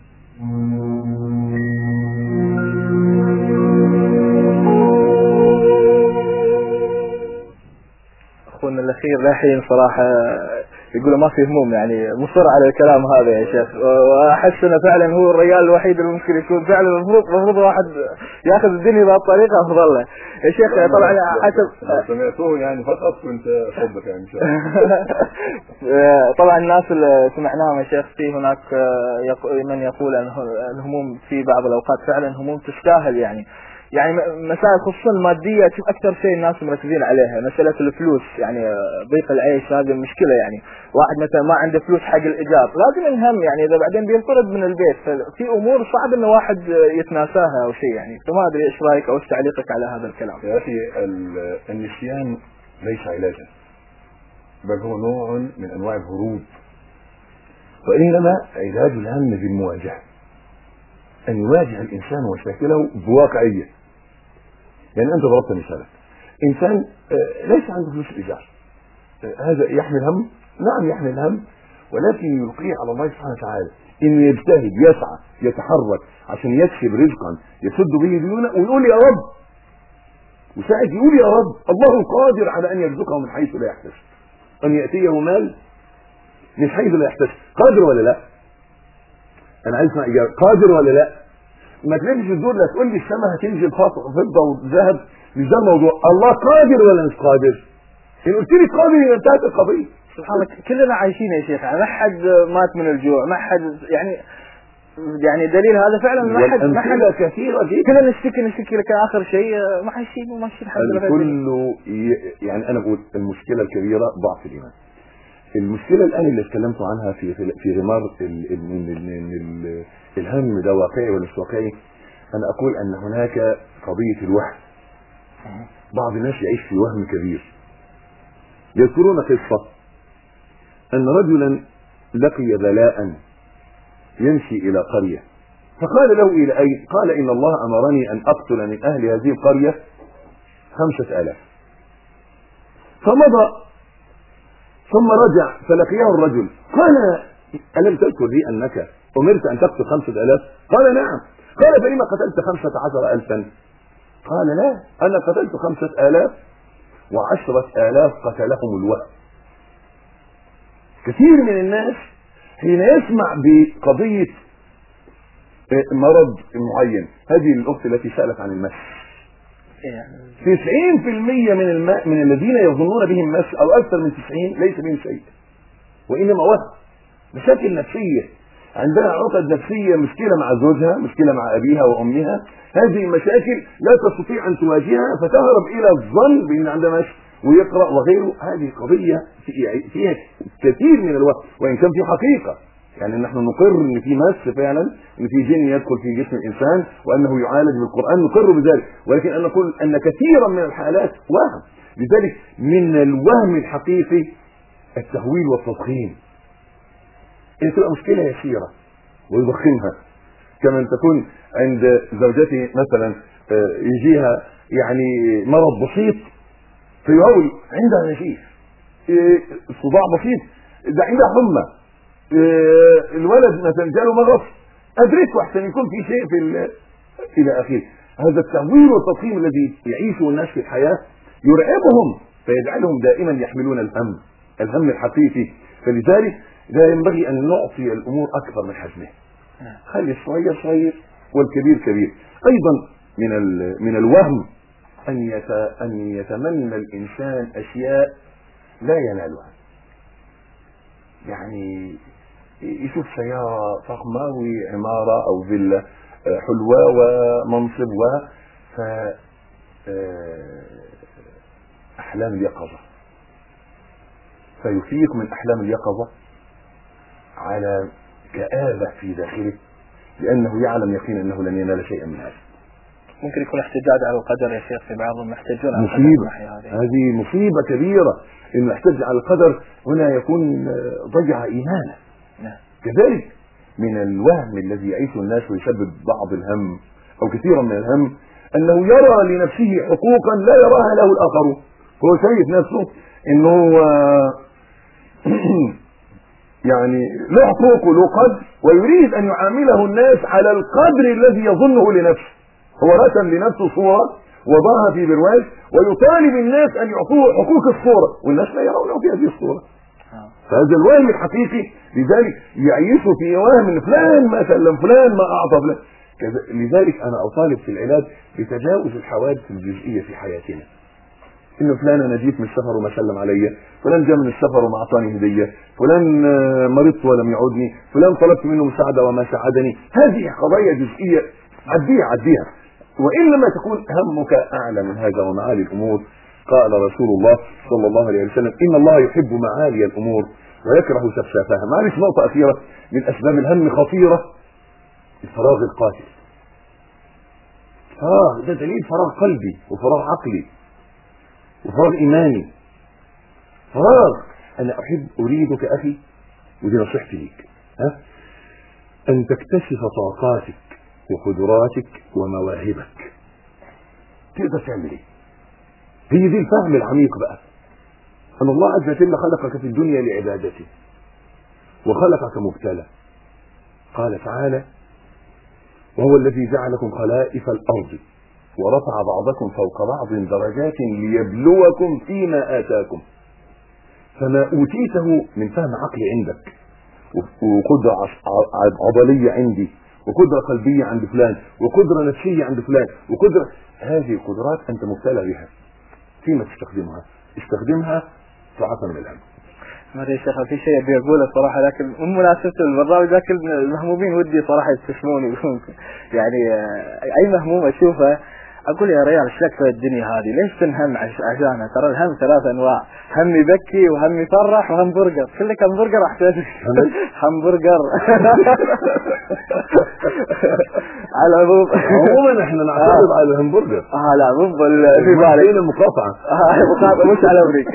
أخونا الأخير الحين صراحة يقولوا ما في هموم، يعني مصر على الكلام هذا يا شيخ، واحس انه فعلا هو الرجال الوحيد اللي ممكن يكون فعلا المفروض المفروض واحد ياخذ الدنيا بهالطريقه افضل له يا شيخ. طبعا حسب سمعتوه يعني فقط كنت صدق يعني ان شاء الله. طبعا الناس اللي سمعناهم يا شيخ في هناك من يقول ان الهموم في بعض الاوقات فعلا هموم تستاهل، يعني يعني مسائل خصوصا المادية تشوف أكثر شيء الناس مركزين عليها، مسألة الفلوس، يعني ضيق العيش هذه المشكلة. يعني واحد مثلا ما عنده فلوس حق الإيجار لازم ينهم، يعني إذا بعدين بينطرد من البيت، ففي أمور صعب إنه واحد يتناساها أو شيء. يعني فما أدري إيش رأيك أو إيش تعليقك على هذا الكلام؟ يا أخي النسيان ليس علاجا، بل هو نوع من أنواع الهروب، وإنما علاج الهم بالمواجهة، أن يواجه الإنسان مشاكله بواقعية. يعني أنت ضربت مثالك إنسان ليس عنده فلوس الإيجار، هذا يحمل هم؟ نعم يحمل هم، ولكن يلقيه على الله سبحانه وتعالى إنه يجتهد يسعى يتحرك عشان يكسب رزقا يسد به ديونه، ويقول يا رب، وساعد يقول يا رب الله قادر على أن يرزقه من حيث لا يحتسب، أن يأتيه مال من حيث لا يحتسب. قادر ولا لا؟ أنا عايز اسمع إجابة، قادر ولا لا؟ ما تلبش الدور لا تقول لي السماء هتنزل فضة وذهب، مش ده الموضوع. الله قادر ولا مش قادر؟ إن قلت لي قادر يبقى انتهت القضية. سبحان الله كلنا عايشين يا شيخ، ما حد مات من الجوع، ما حد يعني يعني دليل هذا فعلا ما حد ما حد كثيرة جدا. كلنا نشتكي نشتكي لكن آخر شيء ما حد شيء ما شيء الحمد لله. كله يعني أنا بقول المشكلة الكبيرة ضعف الإيمان. المشكلة الآن اللي اتكلمت عنها في في غمار الهم ده واقعي ولا مش واقعي، أنا أقول أن هناك قضية الوهم. بعض الناس يعيش في وهم كبير. يذكرون قصة أن رجلا لقي بلاء يمشي إلى قرية، فقال له إلى أين؟ قال إن الله أمرني أن أقتل من أهل هذه القرية خمسة آلاف. فمضى ثم رجع فلقيه الرجل، قال ألم تذكر لي أنك أمرت أن تقتل خمسة آلاف؟ قال نعم. قال فلما قتلت خمسة عشر ألفا؟ قال لا، أنا قتلت خمسة آلاف وعشرة آلاف قتلهم الوهم. كثير من الناس حين يسمع بقضية مرض معين، هذه الأخت التي سألت عن المس، تسعين في المية من الماء من الذين يظنون بهم مس أو أكثر من تسعين ليس بهم شيء، وإنما وهم، مشاكل نفسية. عندها عقد نفسية، مشكلة مع زوجها، مشكلة مع أبيها وأمها، هذه المشاكل لا تستطيع أن تواجهها فتهرب إلى الظن بأن عندها مس ويقرأ وغيره. هذه قضية فيها كثير من الوهم، وإن كان في حقيقة يعني نحن نقر ان في مس فعلا، ان في جن يدخل في جسم الانسان وانه يعالج بالقران، نقر بذلك، ولكن انا نقول ان كثيرا من الحالات وهم. لذلك من الوهم الحقيقي التهويل والتضخيم. ان تبقى مشكله يسيره ويضخمها، كما ان تكون عند زوجته مثلا يجيها يعني مرض بسيط فيهول، عندها نزيف، صداع بسيط، ده عندها حمى، الولد مثلا جاله مغص، ادركه احسن يكون في شيء في الى اخره. هذا التهويل والتضخيم الذي يعيشه الناس في الحياه يرعبهم فيجعلهم دائما يحملون الهم، الهم الحقيقي. فلذلك لا ينبغي ان نعطي الامور اكثر من حجمها، خلي الصغير صغير والكبير كبير. ايضا من من الوهم ان ان يتمنى الانسان اشياء لا ينالها، يعني يشوف سيارة فخمة وعمارة أو فيلا حلوة ومنصب و ف أحلام اليقظة، فيفيق من أحلام اليقظة على كآبة في داخله، لأنه يعلم يقينا أنه لن ينال شيئا من هذا. ممكن يكون احتجاج على القدر يا شيخ، في بعضهم يحتجون على مصيبة، هذه مصيبة كبيرة انه يحتج على القدر، هنا يكون ضيع ايمانه. كذلك من الوهم الذي يعيشه الناس ويسبب بعض الهم او كثيرا من الهم انه يرى لنفسه حقوقا لا يراها له الاخرون، هو شايف نفسه انه يعني له حقوق وله قدر، ويريد ان يعامله الناس على القدر الذي يظنه لنفسه. هو رسم لنفسه صورة وضعها في برواز ويطالب الناس ان يعطوه حقوق الصورة، والناس لا يرونه في هذه الصورة. فهذا الوهم الحقيقي، لذلك يعيشه في وهم ان فلان ما سلم فلان ما اعطى فلان. لذلك انا اطالب في العلاج بتجاوز الحوادث الجزئية في حياتنا، انه فلان انا جيت من السفر وما سلم علي، فلان جاء من السفر وما اعطاني هدية، فلان مرضت ولم يعودني، فلان طلبت منه مساعدة وما ساعدني. هذه قضايا جزئية عديها عديها، وإنما تكون همك أعلى من هذا ومعالي الأمور. قال رسول الله صلى الله عليه وسلم إن الله يحب معالي الأمور ويكره سفسافها. معلش نقطة أخيرة من أسباب الهم خطيرة، الفراغ القاتل. فراغ ده دليل فراغ قلبي وفراغ عقلي وفراغ إيماني. فراغ أنا أحب أريدك أخي، ودي نصيحتي ليك، ها، أن تكتشف طاقاتك وقدراتك ومواهبك. تقدر تعمل ايه؟ هي دي الفهم العميق بقى، ان الله عز وجل خلقك في الدنيا لعبادته وخلقك مبتلى. قال تعالى وهو الذي جعلكم خلائف الارض ورفع بعضكم فوق بعض درجات ليبلوكم فيما آتاكم. فما أوتيته من فهم عقلي عندك وقدرة عضلية عندي وقدرة قلبية عند فلان وقدرة نفسية عند فلان وقدرة، هذه القدرات أنت مبتلى بها، فيما تستخدمها؟ استخدمها طاعة من الهم. ما ادري يا شيخ في شيء ابي اقوله صراحه، لكن من مناسبه البرنامج لكن المهمومين ودي صراحه يستشموني يعني اي مهموم اشوفه اقول يا ريال ايش لك في الدنيا هذه؟ ليش تنهم عشانها؟ ترى الهم ثلاث انواع، هم يبكي وهم يفرح وهم برجر. كل كم برجر احتاج هم برجر على العموم عموما احنا نعترض على الهمبرجر. اه لا مو في بالك المقاطعه مقاطعه مش على امريكا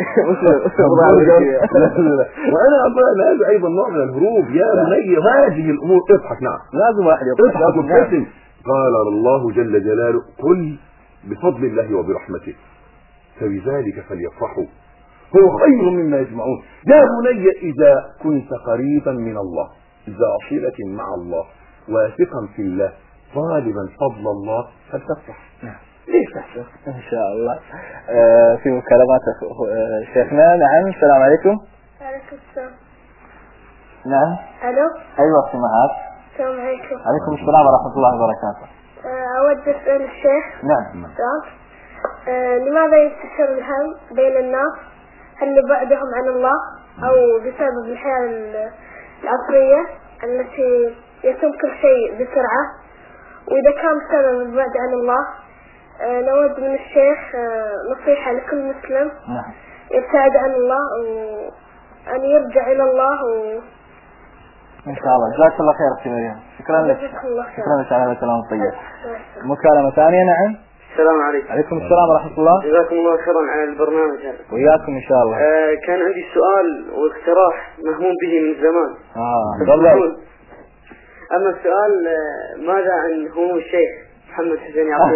وانا اقول هذا ايضا نوع من الهروب. يا بني هذه الامور اضحك، نعم لازم واحد اضحك وابتسم. قال الله جل جلاله قل بفضل الله وبرحمته فبذلك فليفرحوا هو خير مما يجمعون. يا بني اذا كنت قريبا من الله ذا صلة مع الله واثقا في الله طالبا فضل الله فلتفرح. ليش تحسن ان شاء الله. آه في مكالمات آه شيخنا. نعم السلام عليكم. وعليكم السلام. نعم الو. ايوه في معك. السلام عليكم. عليكم السلام ورحمة الله وبركاته. أود أسأل الشيخ. نعم. أه لماذا ينتشر الهم بين الناس؟ هل لبعدهم عن الله أو بسبب الحياة العصرية التي يتم كل شيء بسرعة؟ وإذا كان سبب البعد عن الله أه نود من الشيخ أه نصيحة لكل مسلم نعم. يبتعد عن الله وأن يرجع إلى الله و ان شاء الله. جزاك الله خير اختي مريم. شكرا لك. شكرا لك على الكلام الطيب. مكالمة ثانية. نعم. السلام عليكم. عليكم السلام ورحمة الله. جزاكم الله خيرا على البرنامج هذا. وياكم ان شاء الله. آه كان عندي سؤال واقتراح مهموم به من زمان. اه تفضل. اما السؤال آه ماذا عن هموم الشيخ محمد حسين يعقوب؟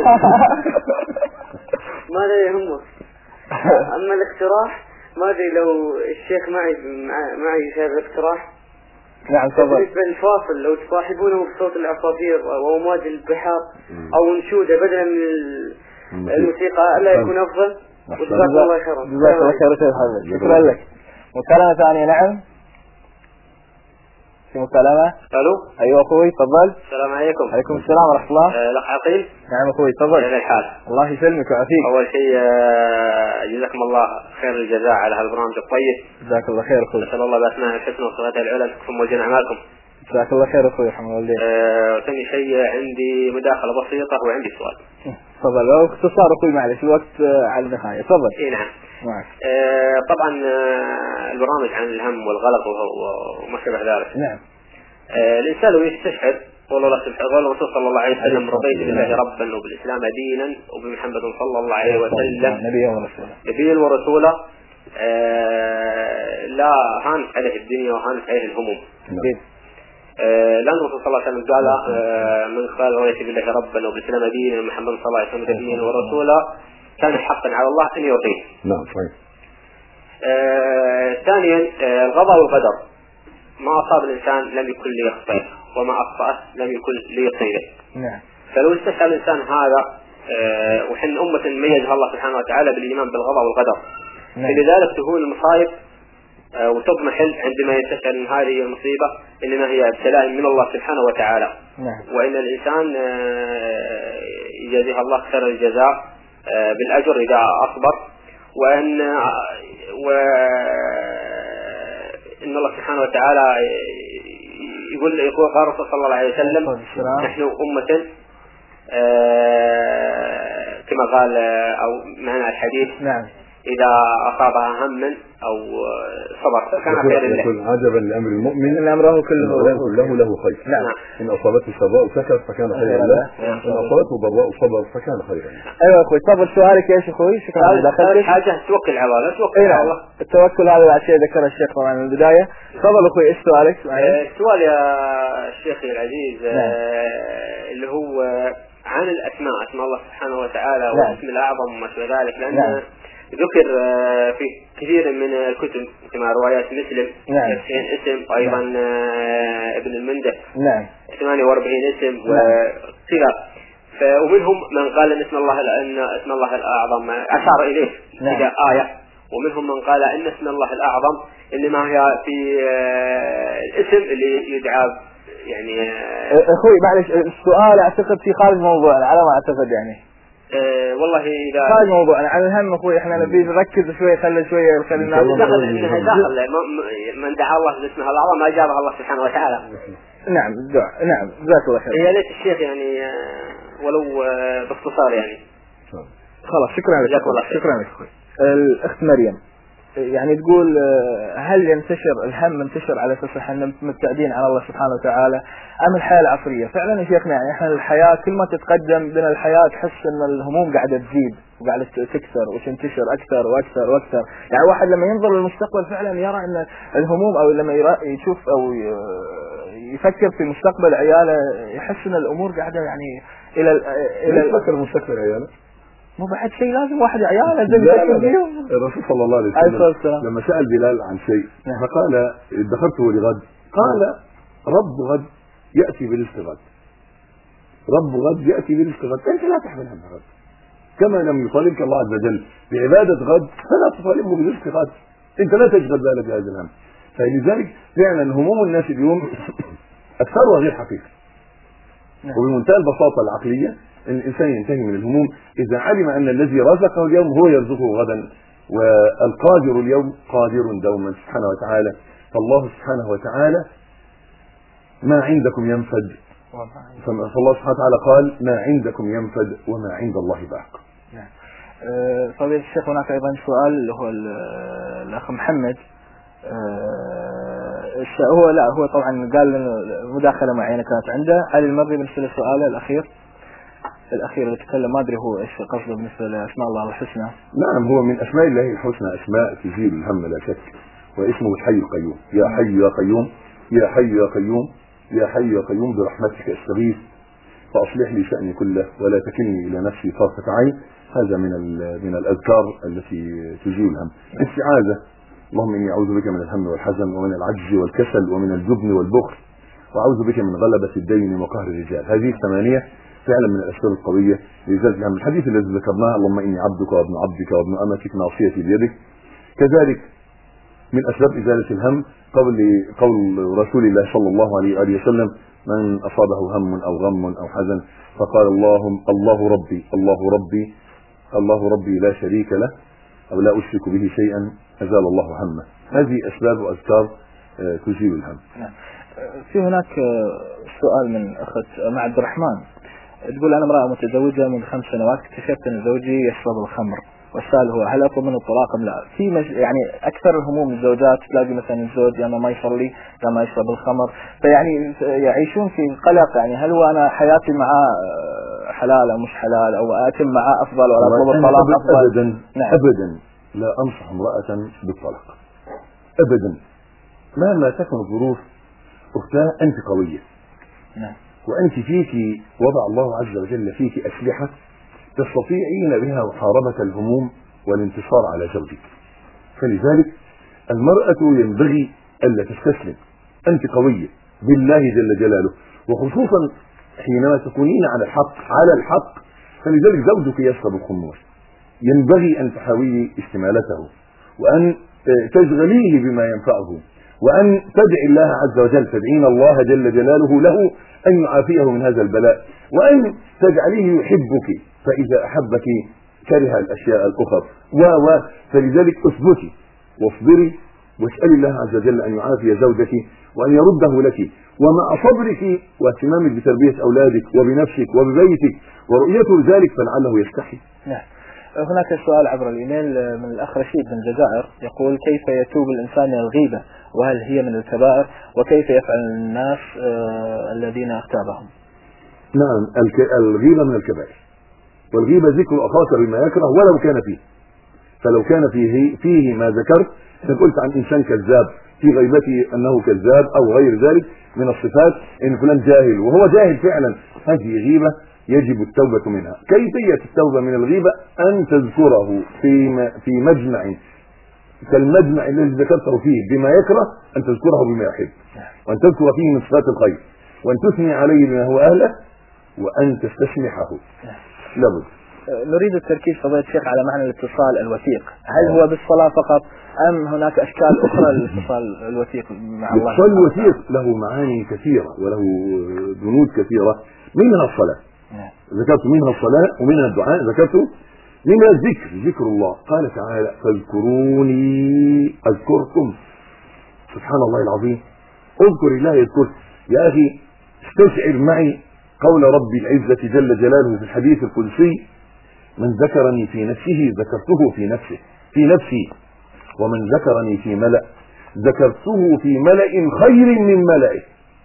ماذا يهمه؟ اما الاقتراح ما ادري لو الشيخ معي معي في هذا الاقتراح. نعم تفضل. بالنسبة للفاصل لو تصاحبونه بصوت العصافير وأمواج البحار أو نشوده بدلا من الموسيقى ألا يكون أفضل؟ جزاك الله خيرا. جزاك الله خير شيخ حبيبي. شكرا لك. مكالمة ثانية. نعم. في مكالمة. ألو. أيوة أخوي تفضل. السلام عليكم. عليكم السلام ورحمة الله. الأخ عقيل. نعم أخوي تفضل. كيف الحال؟ الله يسلمك ويعافيك. أول شيء جزاكم الله خير الجزاء على هذا البرنامج الطيب. جزاك الله خير أخوي. نسأل الله بأسماء الحسنى وصفاته العلى أن تكون موجودة أعمالكم. جزاك الله خير أخوي الحمد لله. أه ثاني شيء عندي مداخلة بسيطة وعندي سؤال. تفضل. لو اختصار أخوي معلش الوقت على النهاية. تفضل. إيه نعم. معك. أه طبعا البرنامج عن الهم والغلط وما شابه ذلك. نعم. أه الإنسان لو يستشهد قول الله سبحانه قال الرسول صلى الله عليه وسلم رضيت بالله ربا وبالإسلام دينا وبمحمد صلى الله عليه وسلم نبيا ورسولا نبيا ورسولا أه لا هانت عليه الدنيا وهانت عليه الهموم. أه لأن الرسول صلى الله عليه وسلم قال أه من قال رضيت بالله ربا وبالإسلام دينا ومحمد صلى الله عليه وسلم نبيا ورسولا كان حقا على الله أن يعطيه. نعم صحيح. أه ثانيا أه القضاء والقدر ما أصاب الإنسان لم يكن ليخطئه وما أخطأه لم يكن ليصيبه. نعم. فلو استشعر الإنسان هذا أه وحن أمة ميزها الله سبحانه وتعالى بالإيمان بالقضاء والقدر. نعم. فلذلك تهون المصائب أه وتضمحل عندما يستشعر أن هذه المصيبة إنما هي ابتلاء من الله سبحانه وتعالى. نعم. وإن الإنسان أه يجازيها الله خير الجزاء أه بالأجر إذا أصبر وأن و إن الله سبحانه وتعالى يقول يقول قال الرسول صلى الله عليه وسلم نحن أمة آه كما قال أو معنى الحديث نعم. إذا أصابها هم أو صبر فكان خيرا له. يكون عجبا لأمر المؤمن إن أمره كله له له خير. نعم. إن أصابته سراء سكت فكان خيرا له إن أصابته ضراء صبر فكان خيرا له. أيوة أخوي تفضل سؤالك يا أخوي. شكرا لك. حاجة توكل على الله توكل على الله. التوكل هذا الشيء ذكر الشيخ طبعا من البداية. تفضل أخوي إيش سؤالك؟ السؤال يا شيخي العزيز آه اللي هو عن الأسماء أسماء الله سبحانه وتعالى والاسم الأعظم وما شابه ذلك لأن نعم. ذكر في كثير من الكتب كما روايات مسلم نعم. اسم أيضا نعم. ابن المندة نعم. ثمانية وأربعين اسم نعم. وكذا ومنهم من قال أن اسم الله أن اسم الله الأعظم أشار إليه نعم. إلى آية ومنهم من قال أن اسم الله الأعظم إنما هي في الاسم اللي يدعى يعني أخوي معلش السؤال أعتقد في خارج موضوعنا على ما أعتقد يعني أه والله إذا خارج موضوعنا على الهم أخوي إحنا نبي نركز شوي خلي شوي خلي الناس دخل إنها داخل من دعا الله باسمه الأعظم أجابه الله سبحانه وتعالى. نعم دعاء نعم جزاك الله خير. يا ليت الشيخ يعني ولو باختصار يعني. خلاص شكرا لك. شكرا لك أخوي. الأخت مريم يعني تقول هل ينتشر الهم منتشر على أساس احنا مبتعدين على الله سبحانه وتعالى أم الحياة العصرية؟ فعلا يا شيخنا يعني احنا الحياة كل ما تتقدم بنا الحياة تحس ان الهموم قاعدة تزيد وقاعدة تكثر وتنتشر أكثر وأكثر وأكثر. يعني واحد لما ينظر للمستقبل فعلا يرى ان الهموم او لما يشوف او يفكر في مستقبل عياله يحس ان الأمور قاعدة يعني إلى إلى يفكر مستقبل عياله مو بعد شيء لازم واحد عياله زي يفكر فيهم. الرسول صلى الله عليه وسلم لما سأل بلال عن شيء فقال ادخرته لغد قال رب غد يأتي برزق غد رب غد يأتي برزق غد أنت لا تحمل هم غد كما لم يطالبك الله عز وجل بعبادة غد فلا تطالبه برزق غد أنت لا تشغل بالك بهذا الهم. فلذلك فعلا هموم الناس اليوم أكثرها غير حقيقي وبمنتهى البساطة العقلية ان الانسان ينتهي من الهموم اذا علم ان الذي رزقه اليوم هو يرزقه غدا والقادر اليوم قادر دوما سبحانه وتعالى. فالله سبحانه وتعالى ما عندكم ينفد فالله سبحانه وتعالى قال ما عندكم ينفد وما عند الله باق. نعم. فضيلة الشيخ هناك ايضا سؤال اللي هو الاخ محمد هو لا هو طبعا قال إنه مداخلة معينة كانت عنده. علي المري بالنسبة لسؤاله الأخير الأخير اللي تكلم ما أدري هو إيش قصده بالنسبة لأسماء الله الحسنى. نعم هو من أسماء الله الحسنى أسماء تزيل الهم لا شك، واسمه الحي القيوم. يا حي يا قيوم يا حي يا قيوم يا حي يا قيوم برحمتك أستغيث فأصلح لي شأني كله ولا تكلني إلى نفسي طرفة عين. هذا من من الأذكار التي تزيل الهم. الاستعاذة اللهم إني أعوذ بك من الهم والحزن ومن العجز والكسل ومن الجبن والبخل وأعوذ بك من غلبة الدين وقهر الرجال. هذه الثمانية فعلا من الأسباب القوية لإزالة الهم. الحديث الذي ذكرناه اللهم إني عبدك وابن عبدك وابن أمتك ناصيتي بيدك كذلك من أسباب إزالة الهم قول قول رسول الله صلى الله عليه وآله وسلم من أصابه هم أو غم أو حزن فقال اللهم الله ربي الله ربي الله ربي لا شريك له أو لا أشرك به شيئا أزال الله همه. هذه أسباب وأذكار تزيل الهم. في هناك سؤال من أخت مع عبد الرحمن تقول أنا امرأة متزوجة من خمس سنوات اكتشفت أن زوجي يشرب الخمر والسؤال هو هل أطلب منه الطلاق أم لا؟ في مج... يعني أكثر الهموم الزوجات تلاقي مثلا الزوج يا ما يصلي يا ما يشرب الخمر فيعني يعيشون في قلق يعني هل هو أنا حياتي معاه حلال أو مش حلال أو أتم معاه أفضل ولا أطلب الطلاق أفضل؟ أبدا نعم. أبدا لا أنصح امرأة بالطلاق أبدا مهما تكن الظروف. أختها أنت قوية نعم. وأنت فيك وضع الله عز وجل فيك أسلحة تستطيعين بها محاربة الهموم والانتصار على زوجك. فلذلك المرأة ينبغي ألا تستسلم. أنت قوية بالله جل جلاله وخصوصا حينما تكونين على الحق على الحق فلذلك زوجك يشرب الخمور ينبغي أن تحاولي استمالته وأن تشغليه بما ينفعه وأن تدعي الله عز وجل تدعين الله جل جلاله له أن يعافيه من هذا البلاء وأن تجعليه يحبك فإذا أحبك كره الأشياء الأخرى و و فلذلك اثبتي واصبري واسألي الله عز وجل أن يعافي زوجك وأن يرده لك ومع صبرك واهتمامك بتربية أولادك وبنفسك وببيتك ورؤيته ذلك فلعله يستحي. نعم. هناك سؤال عبر الإيميل من الأخ رشيد من الجزائر يقول كيف يتوب الإنسان من الغيبة وهل هي من الكبائر وكيف يفعل الناس آه الذين اغتابهم؟ نعم الغيبة من الكبائر والغيبة ذكر أخاك بما يكره ولو كان فيه فلو كان فيه فيه ما ذكرت قلت عن إنسان كذاب في غيبته أنه كذاب أو غير ذلك من الصفات إن فلان جاهل وهو جاهل فعلا هذه غيبة يجب التوبة منها. كيفية التوبة من الغيبة أن تذكره في في مجمع كالمجمع الذي ذكرته فيه بما يكره أن تذكره بما يحب وأن تذكر فيه من صفات الخير وأن تثني عليه بما هو أهله وأن تستسمحه. لابد نريد التركيز فضيلة الشيخ على معنى الاتصال الوثيق هل هو بالصلاة فقط أم هناك أشكال أخرى للاتصال الوثيق مع الله؟ الاتصال الوثيق له معاني كثيرة وله بنود كثيرة منها الصلاة ذكرت منها الصلاة ومنها الدعاء ذكرت منها الذكر ذكر الله قال تعالى فاذكروني أذكركم. سبحان الله العظيم اذكر الله يذكرك. يا أخي استشعر معي قول ربي العزة جل جلاله في الحديث القدسي من ذكرني في نفسه ذكرته في نفسه في نفسي ومن ذكرني في ملأ ذكرته في ملأ خير من ملئه.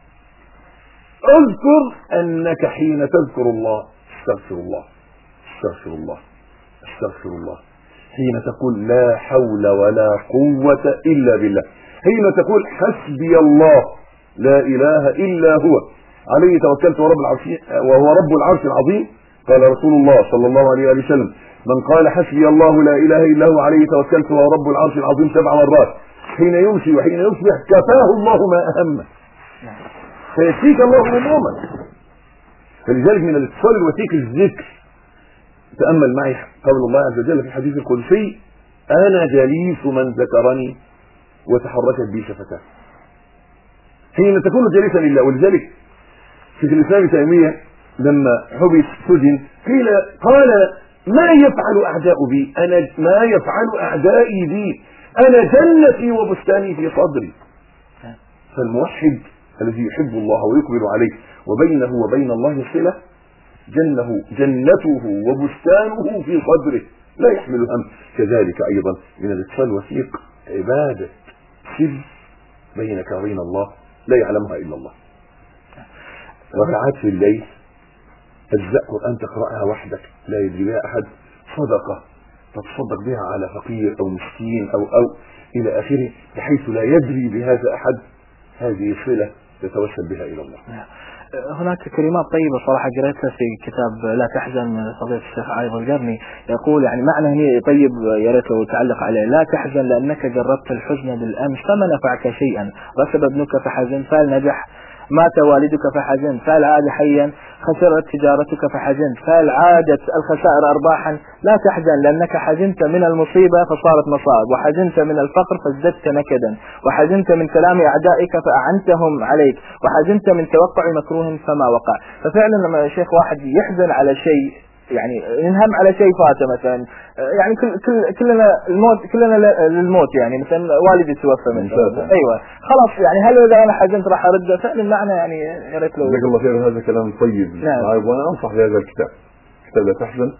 اذكر أنك حين تذكر الله استغفر الله استغفر الله استغفر الله حين تقول لا حول ولا قوة إلا بالله حين تقول حسبي الله لا إله إلا هو عليه توكلت ورب العرش وهو رب العرش العظيم. قال رسول الله صلى الله عليه وسلم من قال حسبي الله لا إله إلا هو عليه توكلت وهو رب العرش العظيم سبع مرات حين يمشي وحين يصبح كفاه الله ما أهمه فيكفيك الله هموما. فلذلك من الاتصال الوثيق الذكر. تأمل معي قول الله عز وجل في الحديث القدسي أنا جليس من ذكرني وتحركت بي شفتاه. حين تكون جليسا لله. ولذلك في الإسلام تيمية لما حبس سجن قيل قال ما يفعل أعداء بي أنا ما يفعل أعدائي بي أنا جنتي وبستاني في صدري. فالموحد الذي يحب الله ويقبل عليه وبينه وبين الله صلة جنه جنته وبستانه في صدره لا يحمل هم. كذلك أيضا من الاتصال الوثيق عبادة سر بينك وبين الله لا يعلمها إلا الله. ركعات في الليل أجزاء قرآن تقرأها وحدك لا يدري بها أحد، صدقة تتصدق بها على فقير أو مسكين أو أو إلى آخره بحيث لا يدري بهذا أحد، هذه صلة تتوسل بها إلى الله. هناك كلمات طيبة صراحة قرأتها في كتاب لا تحزن من فضيلة الشيخ عايض القرني، يقول يعني معنى هنا طيب يا ريت لو تعلق عليه: لا تحزن لأنك جربت الحزن بالأمس فما نفعك شيئا، رسب ابنك فحزن، فهل نجح؟ مات والدك فحزن، فهل عاد حيا؟ خسرت تجارتك فحزنت، فهل عادت الخسائر أرباحا؟ لا تحزن لأنك حزنت من المصيبة فصارت مصائب، وحزنت من الفقر فازددت نكدا، وحزنت من كلام أعدائك فأعنتهم عليك، وحزنت من توقع مكروه فما وقع. ففعلا لما شيخ واحد يحزن على شيء، يعني ينهم على شيء فاته مثلا، يعني كل كل كلنا الموت كلنا للموت، يعني مثلا والدي توفى مثلا، ايوه خلاص يعني هل اذا انا حزنت راح ارد؟ فعلا المعنى يعني يا ريت لو جزاك الله خير، هذا كلام طيب. نعم. وانا انصح بهذا الكتاب، كتاب لا تحزن،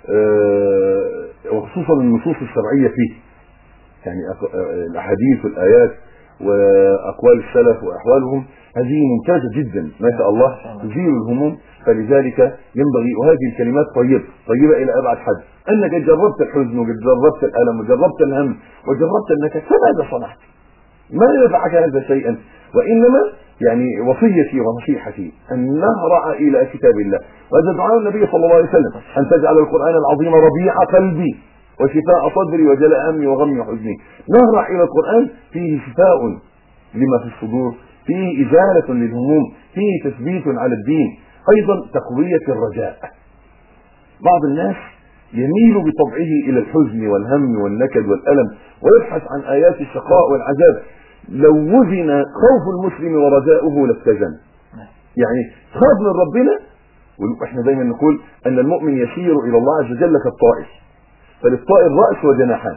أه وخصوصا النصوص الشرعيه فيه، يعني الاحاديث والايات واقوال السلف واحوالهم هذه ممتازه جدا ما شاء الله، تزيل الهموم. فلذلك ينبغي، وهذه الكلمات طيبة طيبة إلى أبعد حد، أنك جربت الحزن وجربت الألم وجربت الهم وجربت النكد، فماذا صنعت؟ ما نفعك هذا شيئا؟ وإنما يعني وصيتي ونصيحتي أن نهرع إلى كتاب الله، وهذا دعاء النبي صلى الله عليه وسلم: أن تجعل القرآن العظيم ربيع قلبي وشفاء صدري وجلاء همي وغمي وحزني. نهرع إلى القرآن، فيه شفاء لما في الصدور، فيه إزالة للهموم، فيه تثبيت على الدين، أيضا تقوية الرجاء. بعض الناس يميل بطبعه إلى الحزن والهم والنكد والألم ويبحث عن آيات الشقاء والعذاب. لو وزن خوف المسلم ورجاؤه لاتزن، يعني خاف من ربنا. وإحنا دايما نقول أن المؤمن يسير إلى الله عز وجل كالطائر، فللطائر رأس وجناحان.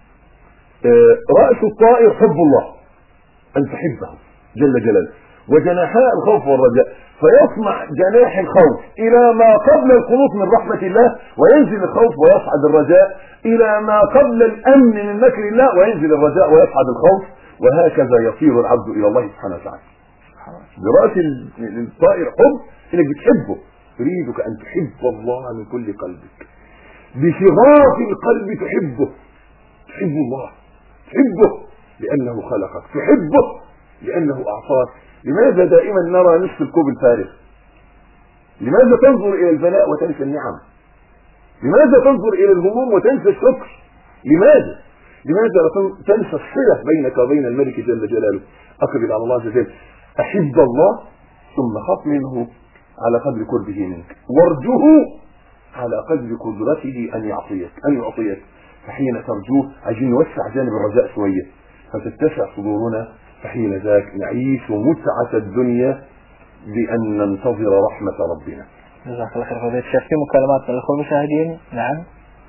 رأس الطائر حب الله، أن تحبه جل جلاله، وجناحاء الخوف والرجاء، فيصنع جناح الخوف إلى ما قبل القنوط من رحمة الله، وينزل الخوف ويصعد الرجاء إلى ما قبل الأمن من مكر الله، وينزل الرجاء ويصعد الخوف، وهكذا يصير العبد إلى الله سبحانه وتعالى. برأس الطائر حب، إنك بتحبه، تريدك أن تحب الله من كل قلبك، بشغاف القلب تحبه، تحب الله، تحبه لأنه خلقك، تحبه لأنه أعطاك. لماذا دائما نرى نصف الكوب الفارغ؟ لماذا تنظر إلى البلاء وتنسى النعم؟ لماذا تنظر إلى الهموم وتنسى الشكر؟ لماذا؟ لماذا لا تنسى الصلة بينك وبين الملك جل جلاله؟ أقبل على الله عز وجل، أحب الله ثم خف منه على قدر قربه منك، وارجوه على قدر قدرته أن يعطيك أن يعطيك فحين ترجوه عايزين نوسع جانب الرجاء شوية، فتتسع صدورنا، فحين ذاك نعيش متعة الدنيا بأن ننتظر رحمة ربنا. جزاك الله خير فضيلة الشيخ. في مكالمات من الأخوة المشاهدين. نعم.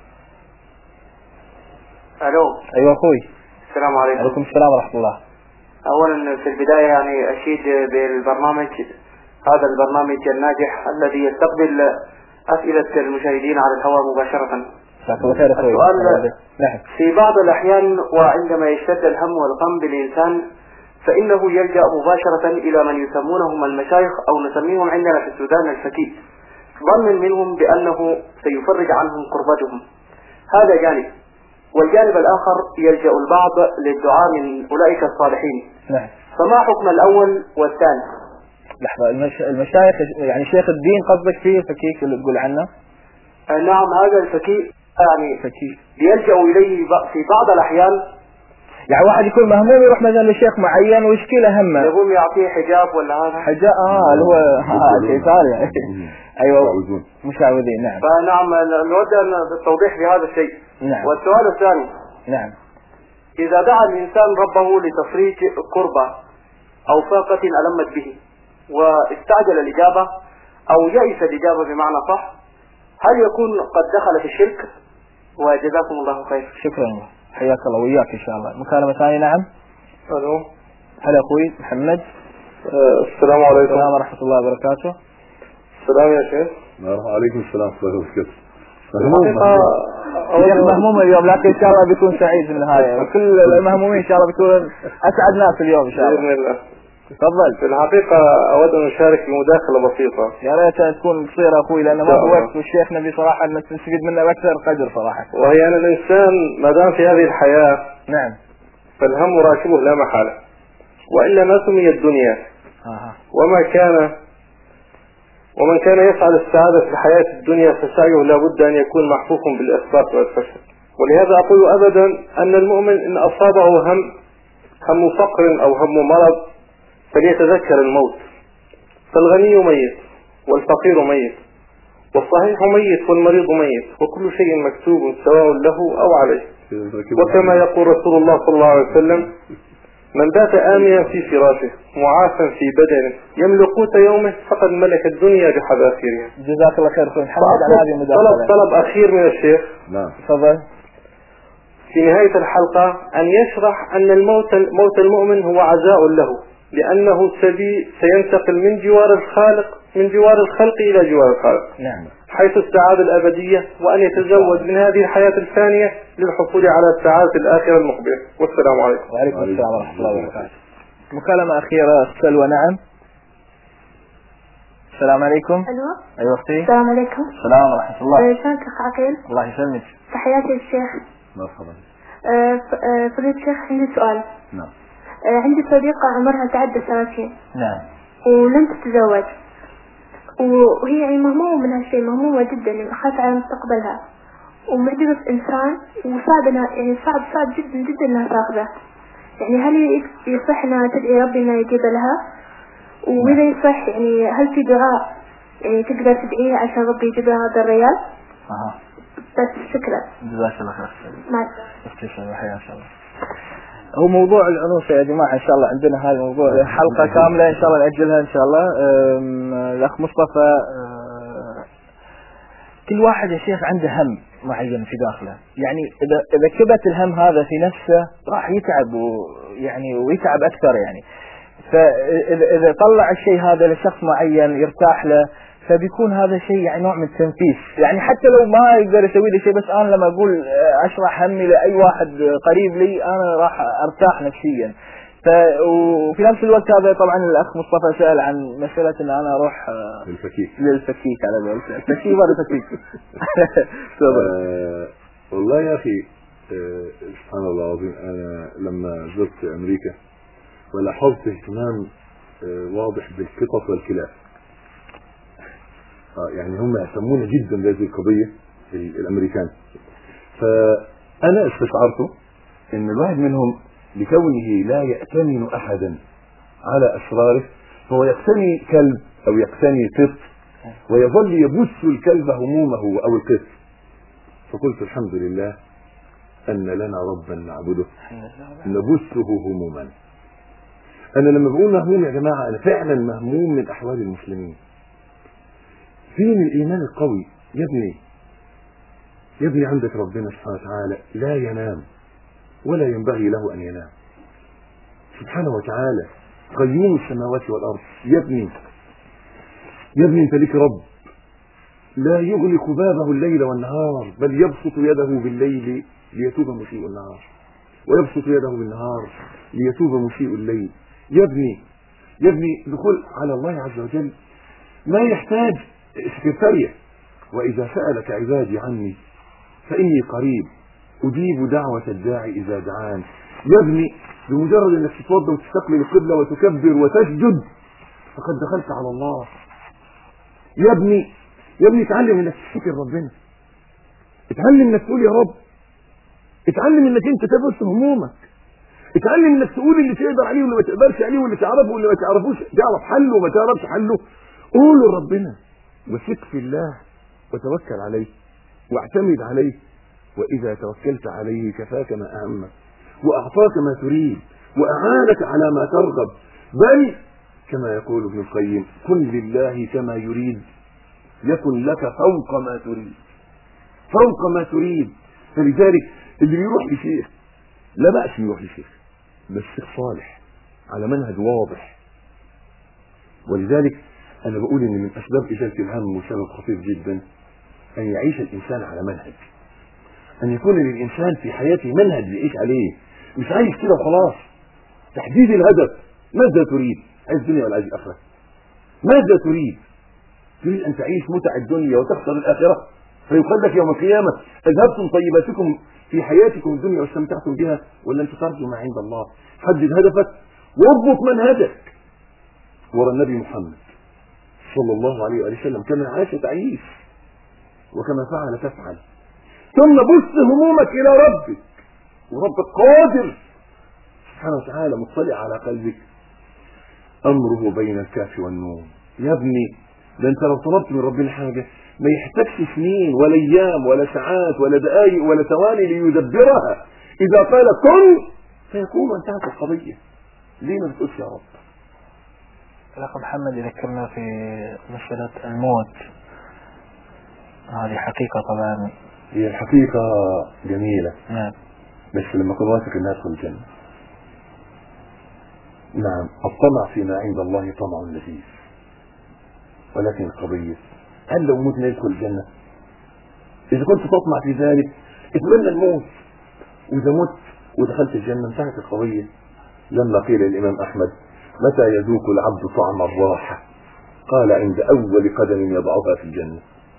ألو. أيوة أخوي. السلام عليكم. عليكم السلام ورحمة الله. أولا في البداية يعني أشيد بالبرنامج، هذا البرنامج الناجح الذي يستقبل أسئلة المشاهدين على الهواء مباشرة. السؤال: في بعض الأحيان وعندما يشتد الهم والغم بالإنسان فإنه يلجأ مباشرة إلى من يسمونهم المشايخ أو نسميهم عندنا في السودان الفكي، ظنا منهم بأنه سيفرج عنهم كربتهم. هذا جانب. والجانب الآخر يلجأ البعض للدعاء من أولئك الصالحين. نعم. فما حكم الأول والثاني؟ لحظة، المش... المشايخ يعني شيخ الدين قصدك فيه الفكيك اللي تقول عنه؟ نعم، هذا الفكي يعني فكي يلجأ إليه في بعض الأحيان. يعني واحد يكون مهموم يروح مثلا لشيخ معين ويشكي له همه، يقوم يعطيه حجاب ولا هذا حجاب اه اللي هو ها شيء ثاني يعني. ايوه مشعوذين. نعم. فنعم نود التوضيح في هذا الشيء. نعم. والسؤال الثاني: نعم، إذا دعا الإنسان ربه لتفريج كربة أو فاقة ألمت به واستعجل الإجابة أو يئس الإجابة بمعنى صح، هل يكون قد دخل في الشرك؟ وجزاكم الله خير. شكرا، حياك الله وياك إن شاء الله. مكالمة ثانية. نعم. ألو. هلا أخوي محمد. أه السلام عليكم. السلام ورحمة الله وبركاته. السلام يا شيخ. وعليكم السلام ورحمة الله وبركاته. الحقيقة مهموم اليوم، لكن إن شاء الله بيكون سعيد في النهاية، وكل المهمومين إن شاء الله بيكون أسعد ناس اليوم إن شاء الله. بإذن الله. تفضل. في الحقيقة أود أن أشارك في مداخلة بسيطة. يا ريت تكون قصيرة أخوي، لأن ما هو وقت، والشيخ نبي صراحة أن نستفيد منه بأكثر قدر صراحة. وهي أن الإنسان ما دام في هذه الحياة نعم فالهم راكبه لا محالة، وإلا ما سمي الدنيا. آه. وما كان ومن كان يسعى للسعادة في الحياة الدنيا فسعيه لا بد أن يكون محفوف بالإحباط والفشل. ولهذا أقول أبدا أن المؤمن إن أصابه هم هم فقر أو هم مرض فليتذكر الموت، فالغني ميت والفقير ميت والصحيح ميت والمريض ميت، وكل شيء مكتوب سواء له أو عليه. وكما يقول رسول الله صلى الله عليه وسلم: من بات آمنا في فراشه معافا في بدنه يملك قوت يومه فقد ملك الدنيا بحذافيرها. جزاك الله خير أخوي محمد على هذه المداخلة. طلب طلب أخير من الشيخ. نعم. تفضل. في نهاية الحلقة أن يشرح أن الموت موت المؤمن هو عزاء له، لأنه سبي سينتقل من جوار الخالق من جوار الخلق إلى جوار الخالق. نعم. حيث السعادة الأبدية، وأن يتزود من هذه الحياة الثانية للحصول على السعادة الآخرة المقبلة. والسلام عليكم. وعليكم السلام ورحمة الله وبركاته. مكالمة أخيرة سلوى. نعم. السلام عليكم. ألو. أيوة أختي. السلام عليكم. السلام ورحمة الله. شلونك أخ عقيل؟ الله يسلمك. تحياتي للشيخ. مرحبا. فضيلة الشيخ عندي سؤال. نعم. عندي صديقة عمرها تعدى سنتين. نعم. ولم تتزوج، وهي يعني مهمومة من هالشيء، مهمومة جدا، يعني خايفة على مستقبلها، ومعجبة في إنسان، وصعب إنها يعني صعب صعب جدا جدا إنها تاخذه. يعني هل يصح إنها تدعي ربي إنه يجيب لها؟ وإذا يصح يعني هل في دعاء يعني تقدر تدعيه عشان ربي يجيب لها هذا الريال؟ أها. بس شكرا. جزاك الله خير. مع السلامة. إن شاء الله. هو موضوع العنوسة يا جماعة إن شاء الله عندنا هذا الموضوع حلقة كاملة إن شاء الله نأجلها إن شاء الله. الأخ مصطفى، كل واحد يا شيخ عنده هم معين في داخله، يعني إذا إذا كبت الهم هذا في نفسه راح يتعب ويعني ويتعب أكثر يعني. فإذا إذا طلع الشيء هذا لشخص معين يرتاح له فبيكون هذا شيء يعني نوع من التنفيس، يعني حتى لو ما يقدر يسوي لي شيء، بس أنا لما أقول أشرح همي لأي واحد قريب لي أنا راح أرتاح نفسيا. ف وفي نفس الوقت هذا طبعا الأخ مصطفى سأل عن مسألة إن أنا أروح للفكيك للفكيك على قولك الفكيك ولا فكيك. آه والله يا أخي، آه سبحان الله العظيم، أنا لما زرت أمريكا ولاحظت اهتمام آه واضح بالقطط والكلاب. آه يعني هم يهتمون جدا بهذه القضية الأمريكان. فأنا استشعرت إن الواحد منهم لكونه لا يأتمن أحدا على أسراره فهو يقتني كلب أو يقتني قط ويظل يبث الكلب همومه أو القط. فقلت الحمد لله أن لنا ربا نعبده نبثه هموما. أنا لما بقول مهموم يا جماعة أنا فعلا مهموم من أحوال المسلمين. فين الإيمان القوي يا ابني؟ يا ابني عندك ربنا سبحانه وتعالى لا ينام ولا ينبغي له أن ينام سبحانه وتعالى، قيوم السماوات والأرض. يا ابني يا ابني أنت لك رب لا يغلق بابه الليل والنهار، بل يبسط يده بالليل ليتوب مسيء النهار ويبسط يده بالنهار ليتوب مسيء الليل. يا ابني يا ابني دخول على الله عز وجل ما يحتاج سكرتارية. وإذا سألك عبادي عني فإني قريب أجيب دعوة الداعي إذا دعان. يا ابني بمجرد أنك تتوضا وتستقبل القبلة وتكبر وتسجد فقد دخلت على الله. يا ابني يا ابني اتعلم انك تشكر ربنا، اتعلم انك تقول يا رب، اتعلم انك انت تبث همومك، اتعلم انك تقول اللي تقدر عليه واللي ما تقدرش عليه واللي تعرفه واللي ما تعرفوش، تعرف حله وما تعرفش حله قوله لربنا وثق في الله وتوكل عليه واعتمد عليه. وإذا توكلت عليه كفاك ما أهمك وأعطاك ما تريد وأعانك على ما ترغب، بل كما يقول ابن القيم كن لله كما يريد يكن لك فوق ما تريد، فوق ما تريد. فلذلك اللي يروح لشيخ لا بأس يروح لشيخ، بس شيخ صالح على منهج واضح. ولذلك أنا بقول إن من أسباب إزالة الهم وسبب خطير جدا أن يعيش الإنسان على منهج، أن يكون للإنسان في حياته منهج يعيش عليه، مش عايز كده وخلاص. تحديد الهدف، ماذا تريد؟ عايز دنيا ولا عايز آخرة؟ ماذا تريد؟ تريد أن تعيش متع الدنيا وتخسر الآخرة، فيقال لك يوم القيامة أذهبتم طيباتكم في حياتكم الدنيا واستمتعتم بها، ولا أنت ترجو ما عند الله؟ حدد هدفك واضبط منهجك ورا النبي محمد صلى الله عليه وآله وسلم، كما عاش تعيش وكما فعل تفعل. ثم بث همومك إلى ربك، وربك قادر سبحانه وتعالى مطلع على قلبك، أمره بين الكاف والنون. يا ابني ده انت لو طلبت من ربنا حاجة ما يحتاجش سنين ولا ايام ولا ساعات ولا دقائق ولا ثواني ليدبرها، اذا قال كن فيكون وانتهت القضية. ليه ما بتقولش يا رب؟ الأخ محمد يذكرنا في مسألة الموت، هذه حقيقة طبعا. هي الحقيقة جميلة، نعم، بس لما كن واثق انها تدخل الجنة. نعم، الطمع فيما عند الله طمع لذيذ، ولكن القضية هل لو متنا يدخل الجنة؟ إذا كنت تطمع في ذلك اتمنى الموت، وإذا مت ودخلت الجنة انتهت القضية. لما قيل للإمام أحمد متى يذوق العبد طعم الراحة؟ قال عند أول قدم يضعها في الجنة.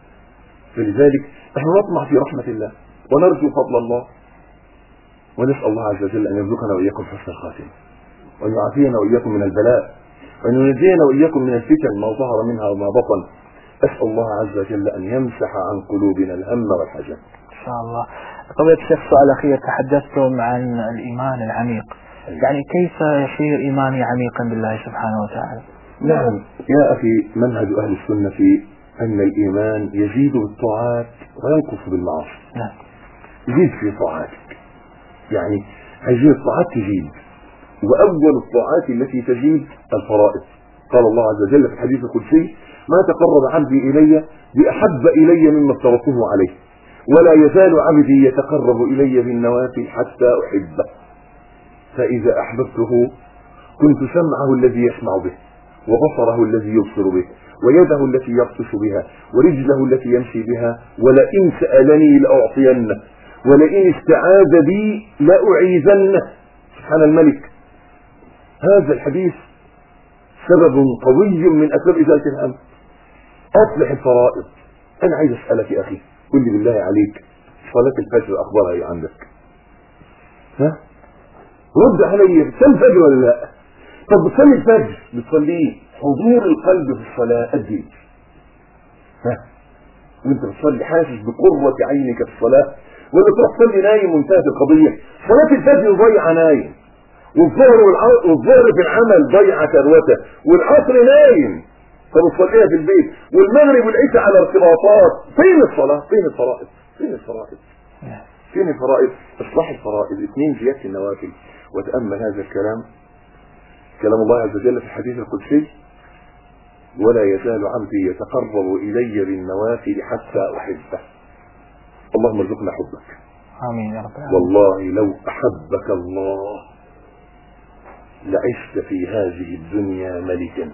فلذلك نحن نطمع في رحمة الله ونرجو فضل الله، ونسأل الله عز وجل أن يرزقنا وإياكم حسن الخاتمة، وأن يعافينا وإياكم من البلاء، وأن ينجينا وإياكم من الفتن ما ظهر منها وما بطن. أسأل الله عز وجل أن يمسح عن قلوبنا الهم والحزن إن شاء الله. قبل الشيخ سؤال أخير، تحدثتم عن الإيمان العميق، يعني كيف يصير إيماني عميقا بالله سبحانه وتعالى؟ نعم يا أخي، منهج أهل السنة في أن الإيمان يزيد بالطاعات وينقص بالمعاصي. نعم. يزيد في طاعاتك، يعني هذه الطاعات تزيد، وأول الطاعات التي تزيد الفرائض. قال الله عز وجل في الحديث القدسي ما تقرب عبدي إلي بأحب إلي مما افترضته عليه، ولا يزال عبدي يتقرب إلي بالنوافل حتى أحبه، فإذا أحببته كنت سمعه الذي يسمع به، وبصره الذي يبصر به، ويده التي يبطش بها، ورجله التي يمشي بها، ولئن سألني لأعطينه، ولئن استعاذ بي لأعيذنه. سبحان الملك. هذا الحديث سبب قوي من أسباب إزالة الهم. أصلح الفرائض. أنا عايز أسألك يا أخي، قل لي بالله عليك، صلاة الفجر أخبارها إيه عندك؟ ها؟ رد علي، بتصلي الفجر ولا لا؟ طب بتصلي الفجر بتصليه حضور القلب في الصلاة قد إيه؟ ها؟ وأنت بتصلي حاسس بقرة عينك في الصلاة، ولا تروح تصلي نايم وانتهت القضية؟ صلاة الفجر ضيعة نايم، والظهر والظهر في العمل ضيعة ثروته، والعصر نايم طب تصليها في البيت، والمغرب والعشاء على ارتباطات. فين الصلاة؟ فين الفرائض؟ فين الفرائض؟ فين الفرائض؟ اصلاح الفرائض. اثنين، زيادة النوافل. وتأمل هذا الكلام، كلام الله عز وجل في الحديث القدسي ولا يزال عبدي يتقرب إلي بالنوافل حتى أحبه. اللهم ارزقنا حبك. آمين يا رب. والله لو أحبك الله لعشت في هذه الدنيا ملكا.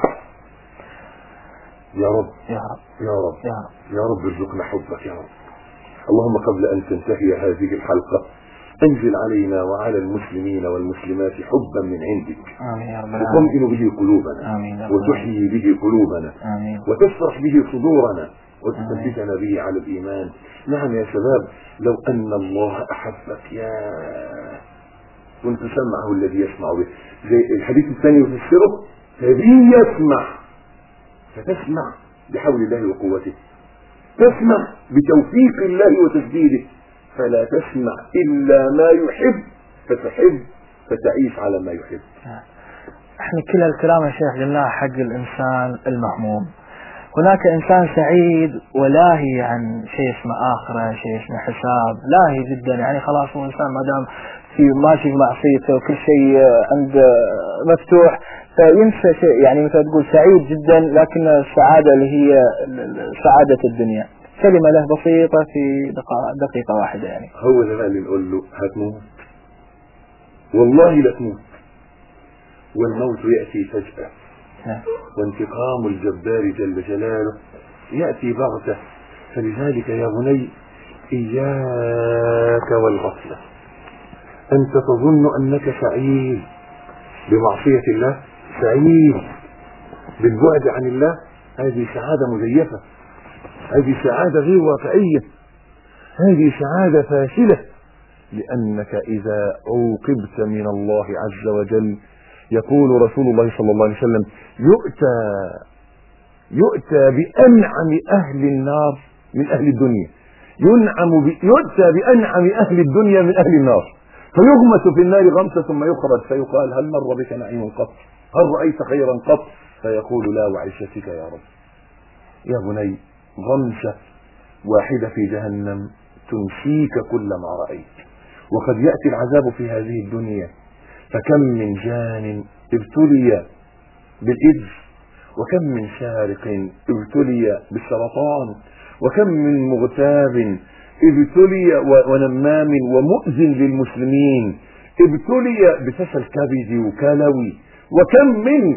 يا رب يا رب يا رب يا رب يا رب ارزقنا حبك يا رب. اللهم قبل أن تنتهي هذه الحلقة انزل علينا وعلى المسلمين والمسلمات حبا من عندك، آمين يا رب، تطمئن به قلوبنا، آمين يا رب، وتحيي به قلوبنا، آمين، وتفرح به صدورنا، وتثبتنا به على الإيمان. نعم يا شباب، لو أن الله أحبك يا كنت سمعه الذي يسمع به، زي الحديث الثاني يفسره فبي يسمع، فتسمع بحول الله وقوته، تسمع بتوفيق الله وتسديده، فلا تسمع إلا ما يحب فتحب فتعيش على ما يحب. احنا كل الكلام يا شيخ قلناه حق الإنسان المهموم. هناك إنسان سعيد ولاهي عن شيء اسمه آخرة، شيء اسمه حساب، لاهي جدا، يعني خلاص هو إنسان ما دام في ماشي في معصيته وكل شيء عنده مفتوح فينسى شيء، يعني مثل تقول سعيد جدا لكن السعادة اللي هي سعادة الدنيا كلمة له بسيطة في دقيقة واحدة. يعني هو ده اللي نقول له هتموت والله لا تموت، والموت يأتي فجأة، وانتقام الجبار جل جلاله يأتي بغتة، فلذلك يا بني إياك والغفلة. أنت تظن أنك سعيد بمعصية الله، سعيد بالبعد عن الله، هذه سعادة مزيفة، هذه سعادة غير واقعية، هذه سعادة فاشلة، لأنك إذا عوقبت من الله عز وجل يقول رسول الله صلى الله عليه وسلم يؤتى يؤتى بأنعم أهل النار من أهل الدنيا، ينعم ب... يؤتى بأنعم أهل الدنيا من أهل النار، فيغمس في النار غمسة ثم يخرج فيقال هل مر بك نعيم قط؟ هل رأيت خيرا قط؟ فيقول لا وعيشتك يا رب. يا بني غمسة واحدة في جهنم تنسيك كل ما رأيت. وقد يأتي العذاب في هذه الدنيا، فكم من جان ابتلي بالإيدز، وكم من سارق ابتلي بالسرطان، وكم من مغتاب ابتلي ونمام ومؤذن للمسلمين ابتلي بفشل كبدي وكلوي، وكم من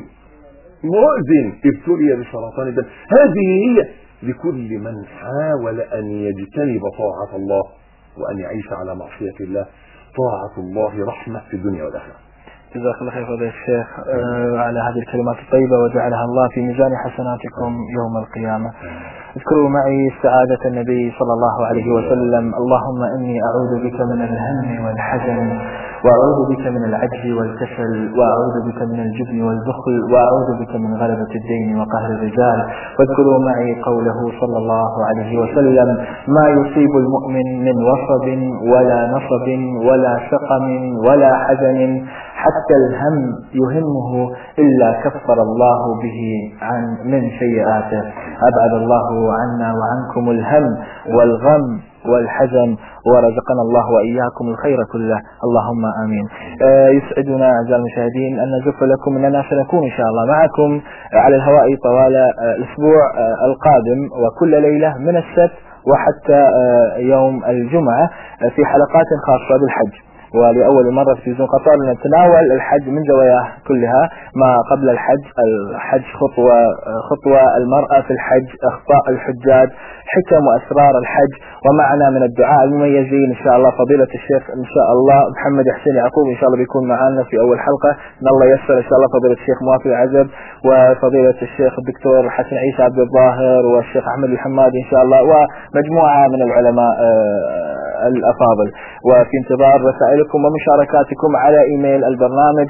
مؤذن ابتلي بسرطان الدم. هذه هي لكل من حاول أن يجتنب طاعة الله وأن يعيش على معصية الله. طاعة الله رحمة في الدنيا والآخرة. جزاك الله خير فضيلة الشيخ آه على هذه الكلمات الطيبة، وجعلها الله في ميزان حسناتكم يوم القيامة. اذكروا معي سعادة النبي صلى الله عليه وسلم: اللهم إني أعوذ بك من الهم والحزن، وأعوذ بك من العجز والكسل، وأعوذ بك من الجبن والبخل، وأعوذ بك من غلبة الدين وقهر الرجال. واذكروا معي قوله صلى الله عليه وسلم: ما يصيب المؤمن من وصب ولا نصب ولا سقم ولا حزن حتى الهم يهمه إلا كفر الله به عن من سيئاته. أبعد الله عنا وعنكم الهم والغم والحزن، ورزقنا الله وإياكم الخير كله، اللهم آمين. آه يسعدنا أعزائي المشاهدين أن نزف لكم أننا سنكون إن شاء الله معكم على الهواء طوال آه الأسبوع آه القادم، وكل ليلة من السبت وحتى آه يوم الجمعة آه في حلقات خاصة بالحج. ولأول مرة في تلفزيون قطر نتناول الحج من زواياه كلها، ما قبل الحج، الحج خطوة خطوة، المرأة في الحج، أخطاء الحجاج، حكم وأسرار الحج. ومعنا من الدعاء المميزين إن شاء الله فضيلة الشيخ إن شاء الله محمد حسين يعقوب، إن شاء الله بيكون معنا في أول حلقة إن الله يسر إن شاء الله، فضيلة الشيخ موافي العزب، وفضيلة الشيخ الدكتور حسن عيسى عبد الظاهر، والشيخ أحمد الحمادي إن شاء الله، ومجموعة من العلماء الأفاضل. وفي انتظار رسائلكم ومشاركاتكم على إيميل البرنامج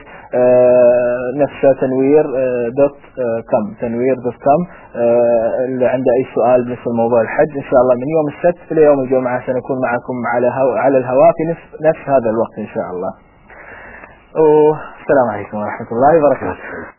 نفسه تنوير دوت كم تنوير دوت كم. اللي عنده أي سؤال بالنسبة لموضوع الحج إن شاء الله من يوم السبت إلى يوم الجمعة سنكون معكم على على الهواء في نفس نفس هذا الوقت إن شاء الله. والسلام عليكم ورحمة الله وبركاته.